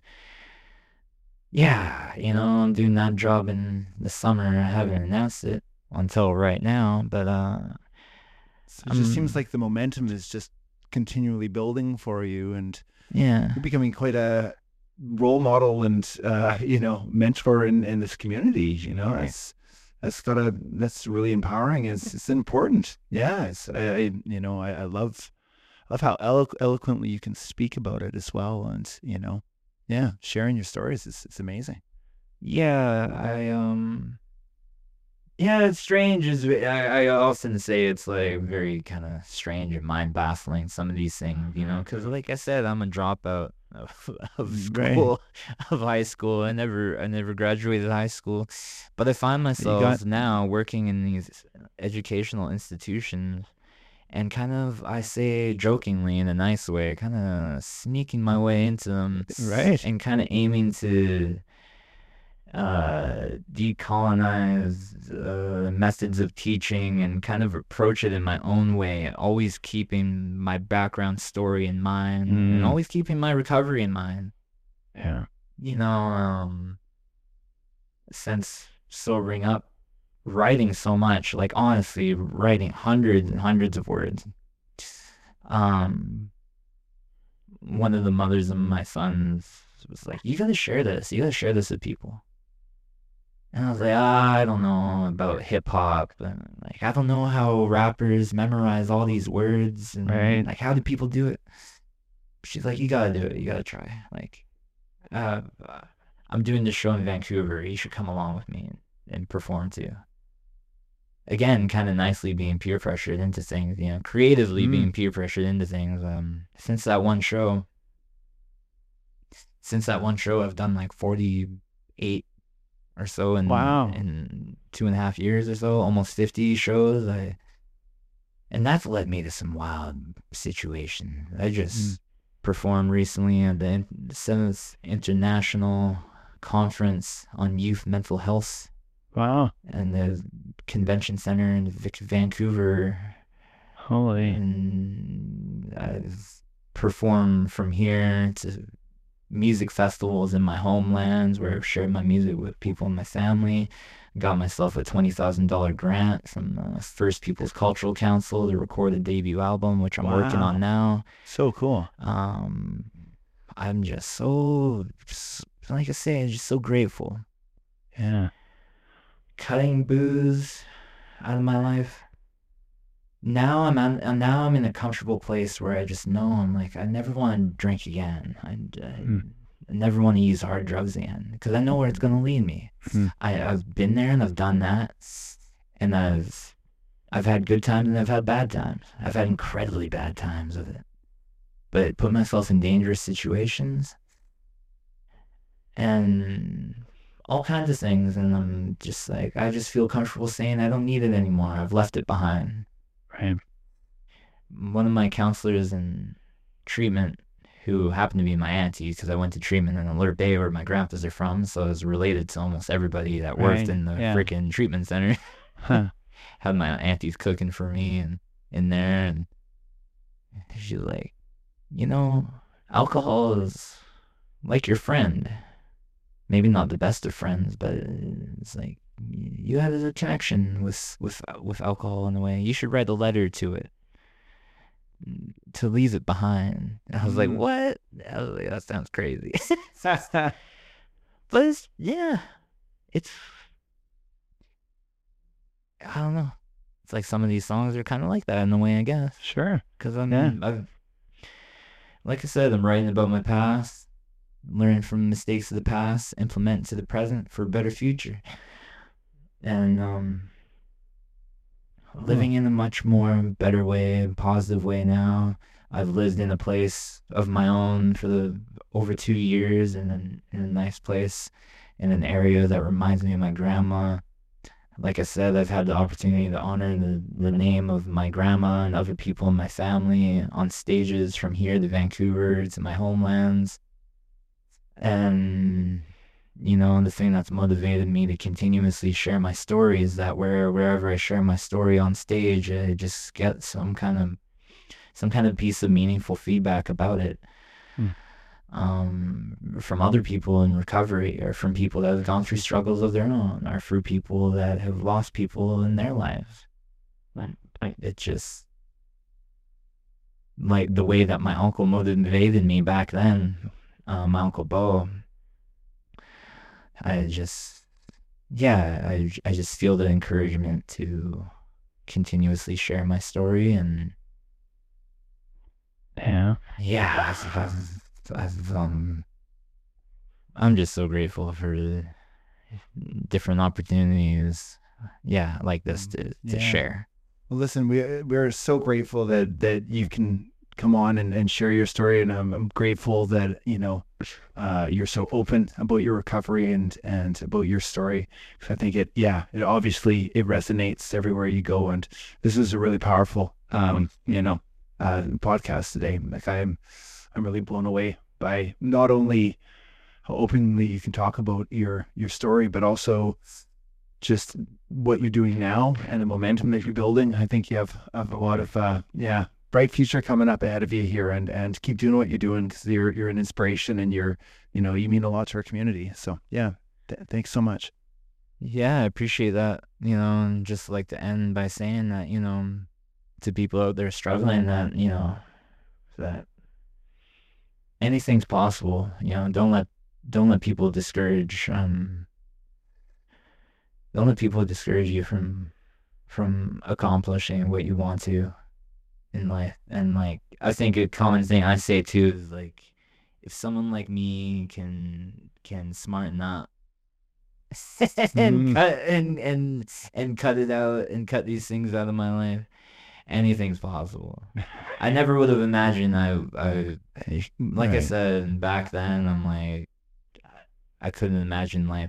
Yeah, you know, I'm doing that job in the summer. I haven't announced it until right now, but uh, So it just seems Um, like the momentum is just continually building for you, and yeah, you're becoming quite a role model and uh, you know, mentor in, in this community. You know, Right. that's that's gotta that's really empowering. It's it's important. Yeah, it's I, I you know I, I love love how elo- eloquently you can speak about it as well, and you know, yeah, sharing your stories is it's amazing. yeah, I um, yeah, it's strange. Is I, I often say it's like very kind of strange and mind baffling, some of these things, you know, because like I said, I'm a dropout of, of Right. school, of high school. I never I never graduated high school, but I find myself got- now working in these educational institutions, and kind of, I say jokingly in a nice way, kind of sneaking my way into them, Right. and kind of aiming to uh, decolonize uh, methods of teaching and kind of approach it in my own way, always keeping my background story in mind, and Mm. always keeping my recovery in mind. Yeah. You know, um, since sobering up, writing so much, like honestly, writing hundreds and hundreds of words. Um, one of the mothers of my sons was like, "You gotta share this. You gotta share this with people." And I was like, ah, I don't know about hip hop, and like I don't know how rappers memorize all these words, and Right. like how do people do it? She's like, you gotta do it. You gotta try. Like, uh, I'm doing this show in Vancouver. You should come along with me and, and perform too. Again, kind of nicely being peer pressured into things, you know, creatively Mm. being peer pressured into things. Um, since that one show, since that one show, I've done like forty-eight or so in Wow. in two and a half years or so, almost fifty shows. I and that's led me to some wild situations. I just Mm. performed recently at the in- the seventh International Conference on Youth Mental Health Wow. and the convention center in Vic- Vancouver, Holy. and I've performed from here to music festivals in my homelands where I've shared my music with people in my family. Got myself a twenty thousand dollars grant from the First Peoples Cultural Council to record a debut album, which I'm working Wow. on now. So cool. Um, I'm just so, just, like I say, I'm just so grateful. Yeah. Cutting booze out of my life, now I'm on, uh, now I'm in a comfortable place where I just know I'm like I never want to drink again. I, I, Mm. I never want to use hard drugs again because I know where it's gonna lead me. Mm. I I've been there and I've done that, and I've I've had good times and I've had bad times. I've had incredibly bad times with it, but put myself in dangerous situations and all kinds of things, and I'm just like I just feel comfortable saying I don't need it anymore. I've left it behind. Right. One of my counselors in treatment, who happened to be my auntie, because I went to treatment in Alert Bay where my grandpas are from, so I was related to almost everybody that worked Right, in the yeah. freaking treatment center. Huh. Had my aunties cooking for me and in there, and she's like, you know, alcohol is like your friend. Maybe not the best of friends, but it's like you had a connection with with with alcohol in a way. You should write a letter to it to leave it behind. And I was like, Mm. what? I was like, that sounds crazy. But it's, yeah, it's, I don't know. It's like some of these songs are kind of like that in a way, I guess. Sure. Because I'm, Yeah. I've, like I said, I'm writing about my past, learning from mistakes of the past, implement to the present for a better future. And um, living in a much more better way, positive way now. I've lived in a place of my own for the over two years in, an, in a nice place in an area that reminds me of my grandma. Like I said, I've had the opportunity to honor the, the name of my grandma and other people in my family on stages from here to Vancouver to my homelands. And, you know, the thing that's motivated me to continuously share my story is that where wherever I share my story on stage, I just get some kind of some kind of piece of meaningful feedback about it. Hmm. Um, from other people in recovery, or from people that have gone through struggles of their own, or for people that have lost people in their lives. It just, like the way that my uncle motivated me back then, uh, my Uncle Bo, I just, yeah, I, I just feel the encouragement to continuously share my story. And Yeah. yeah, I've, I've, I've, um, I'm just so grateful for the different opportunities, yeah, like this to, to Yeah. share. Well, listen, we we're so grateful that that you can come on and, and share your story, and I'm, I'm grateful that you know uh, you're so open about your recovery and and about your story. 'Cause I think it, yeah, it obviously it resonates everywhere you go, and this is a really powerful, um, you know, uh, podcast today. Like I'm, I'm really blown away by not only how openly you can talk about your your story, but also just what you're doing now and the momentum that you're building. I think you have, have a lot of uh, yeah bright future coming up ahead of you here, and and keep doing what you're doing, because you're you're an inspiration, and you're you know you mean a lot to our community. So yeah, th- thanks so much. Yeah, I appreciate that, you know, and just like to end by saying that, you know, to people out there struggling, that, you know, that anything's possible, you know, don't let, don't let people discourage, um, don't let people discourage you from, from accomplishing what you want to in life. And like, I think a common thing I say too is like, if someone like me can, can smarten up and Mm. cut and and and cut it out and cut these things out of my life, anything's possible. I never would have imagined I I like I Right. said back then, I'm like I couldn't imagine life.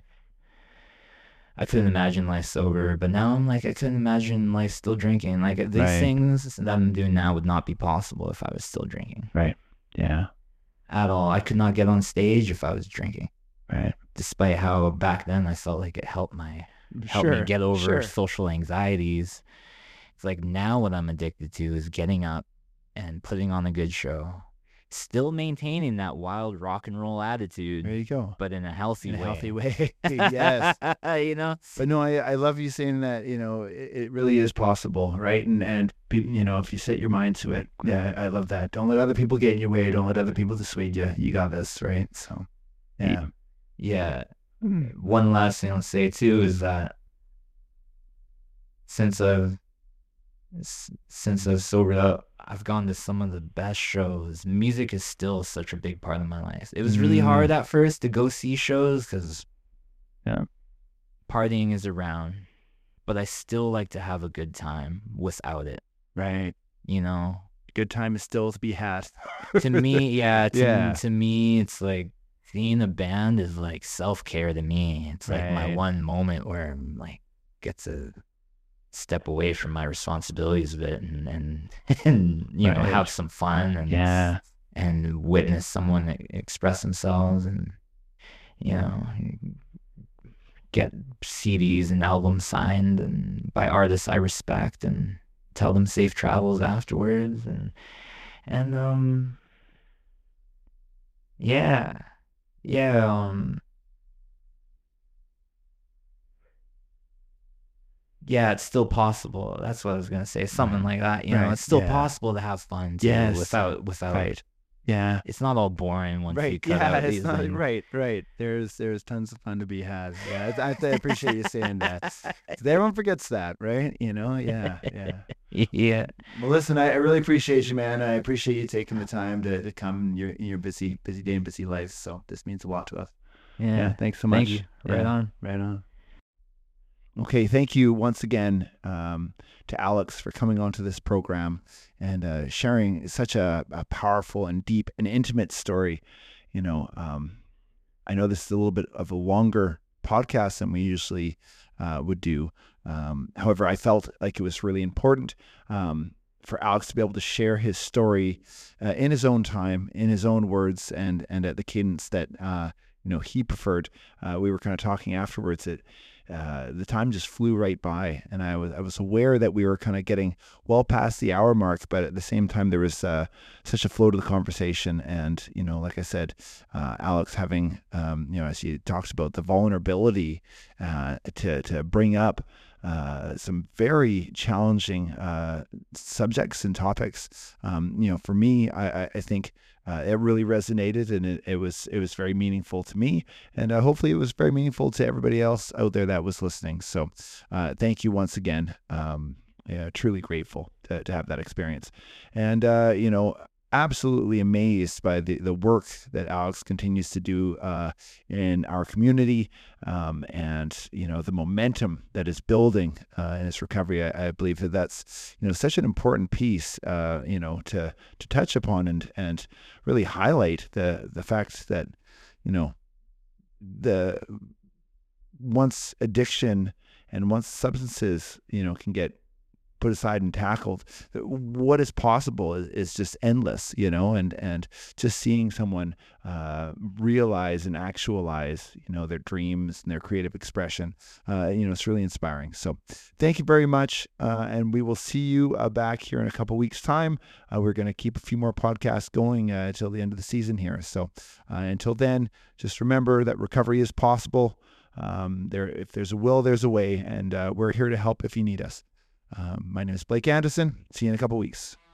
I couldn't imagine life sober, but now I'm like I couldn't imagine life still drinking. Like these Right. things that I'm doing now would not be possible if I was still drinking Yeah. at all. I could not get on stage if I was drinking, Right. despite how back then I felt like it helped my help me get over sure. social anxieties. It's like now what I'm addicted to is getting up and putting on a good show, still maintaining that wild rock and roll attitude, There you go. but in a healthy In a way. healthy way. Yes. You know? But no, I, I love you saying that, you know, it, it really is possible, right? And, and, be- you know, if you set your mind to it, yeah, I love that. Don't let other people get in your way. Don't let other people dissuade you. You got this, right? So, yeah. Yeah. One last thing I'll say too is that since I've S- Since I've sobered up, I've gone to some of the best shows. Music is still such a big part of my life. It was really Mm. hard at first to go see shows because Yeah. partying is around, but I still like to have a good time without it, Right. you know? Good time is still to be had. To me, yeah, to, Yeah. to me, it's like seeing a band is like self-care to me. It's like my Right. one moment where I'm like, get to step away from my responsibilities a bit and, and, and you know, Right. have some fun and, Yeah. and witness someone e- express themselves and, you know, get C Ds and albums signed and by artists I respect and tell them safe travels afterwards. And, and, um, yeah, yeah, um, yeah, it's still possible. That's what I was gonna say. Something Right. like that. You know, Right. it's still Yeah. possible to have fun too Yes. without without. Right. Yeah. It's not all boring once you Right. cut Yeah. out It's these not things. right. Right. There's there's tons of fun to be had. Yeah. I, I appreciate you saying that. Everyone forgets that, right? You know. Yeah. Yeah. Yeah. Well, listen, I, I really appreciate you, man. I appreciate you taking the time to, to come in your in your busy busy day and busy life. So this means a lot to us. Yeah. Yeah. Thanks so much. Thank you. Right Yeah, on. Right on. Okay, thank you once again um, to Alex for coming onto this program and uh, sharing such a, a powerful and deep and intimate story. You know, um, I know this is a little bit of a longer podcast than we usually uh, would do. Um, however, I felt like it was really important um, for Alex to be able to share his story uh, in his own time, in his own words, and and at the cadence that uh, you know he preferred. Uh, we were kind of talking afterwards that. Uh, the time just flew right by, and I was I was aware that we were kind of getting well past the hour mark, but at the same time there was uh, such a flow to the conversation, and you know, like I said, uh, Alex having um, you know, as you talked about the vulnerability uh, to to bring up uh, some very challenging uh, subjects and topics. Um, you know, for me, I, I, I think. Uh, it really resonated, and it, it was it was very meaningful to me, and uh, hopefully it was very meaningful to everybody else out there that was listening. So, uh, thank you once again. Um, yeah, truly grateful to, to have that experience, and uh, you know, absolutely amazed by the the work that Alex continues to do uh, in our community, um, and you know, the momentum that is building uh, in his recovery. I, I believe that that's you know such an important piece, uh, you know, to to touch upon and and really highlight the the fact that you know the once addiction and once substances you know can get put aside and tackled, what is possible is, is just endless, you know, and, and just seeing someone uh, realize and actualize, you know, their dreams and their creative expression, uh, you know, it's really inspiring. So thank you very much. Uh, and we will see you uh, back here in a couple weeks time. Uh, we're going to keep a few more podcasts going uh, until the end of the season here. So uh, until then, just remember that recovery is possible. Um, there, if there's a will, there's a way, and uh, we're here to help if you need us. Um, my name is Blake Anderson. See you in a couple weeks.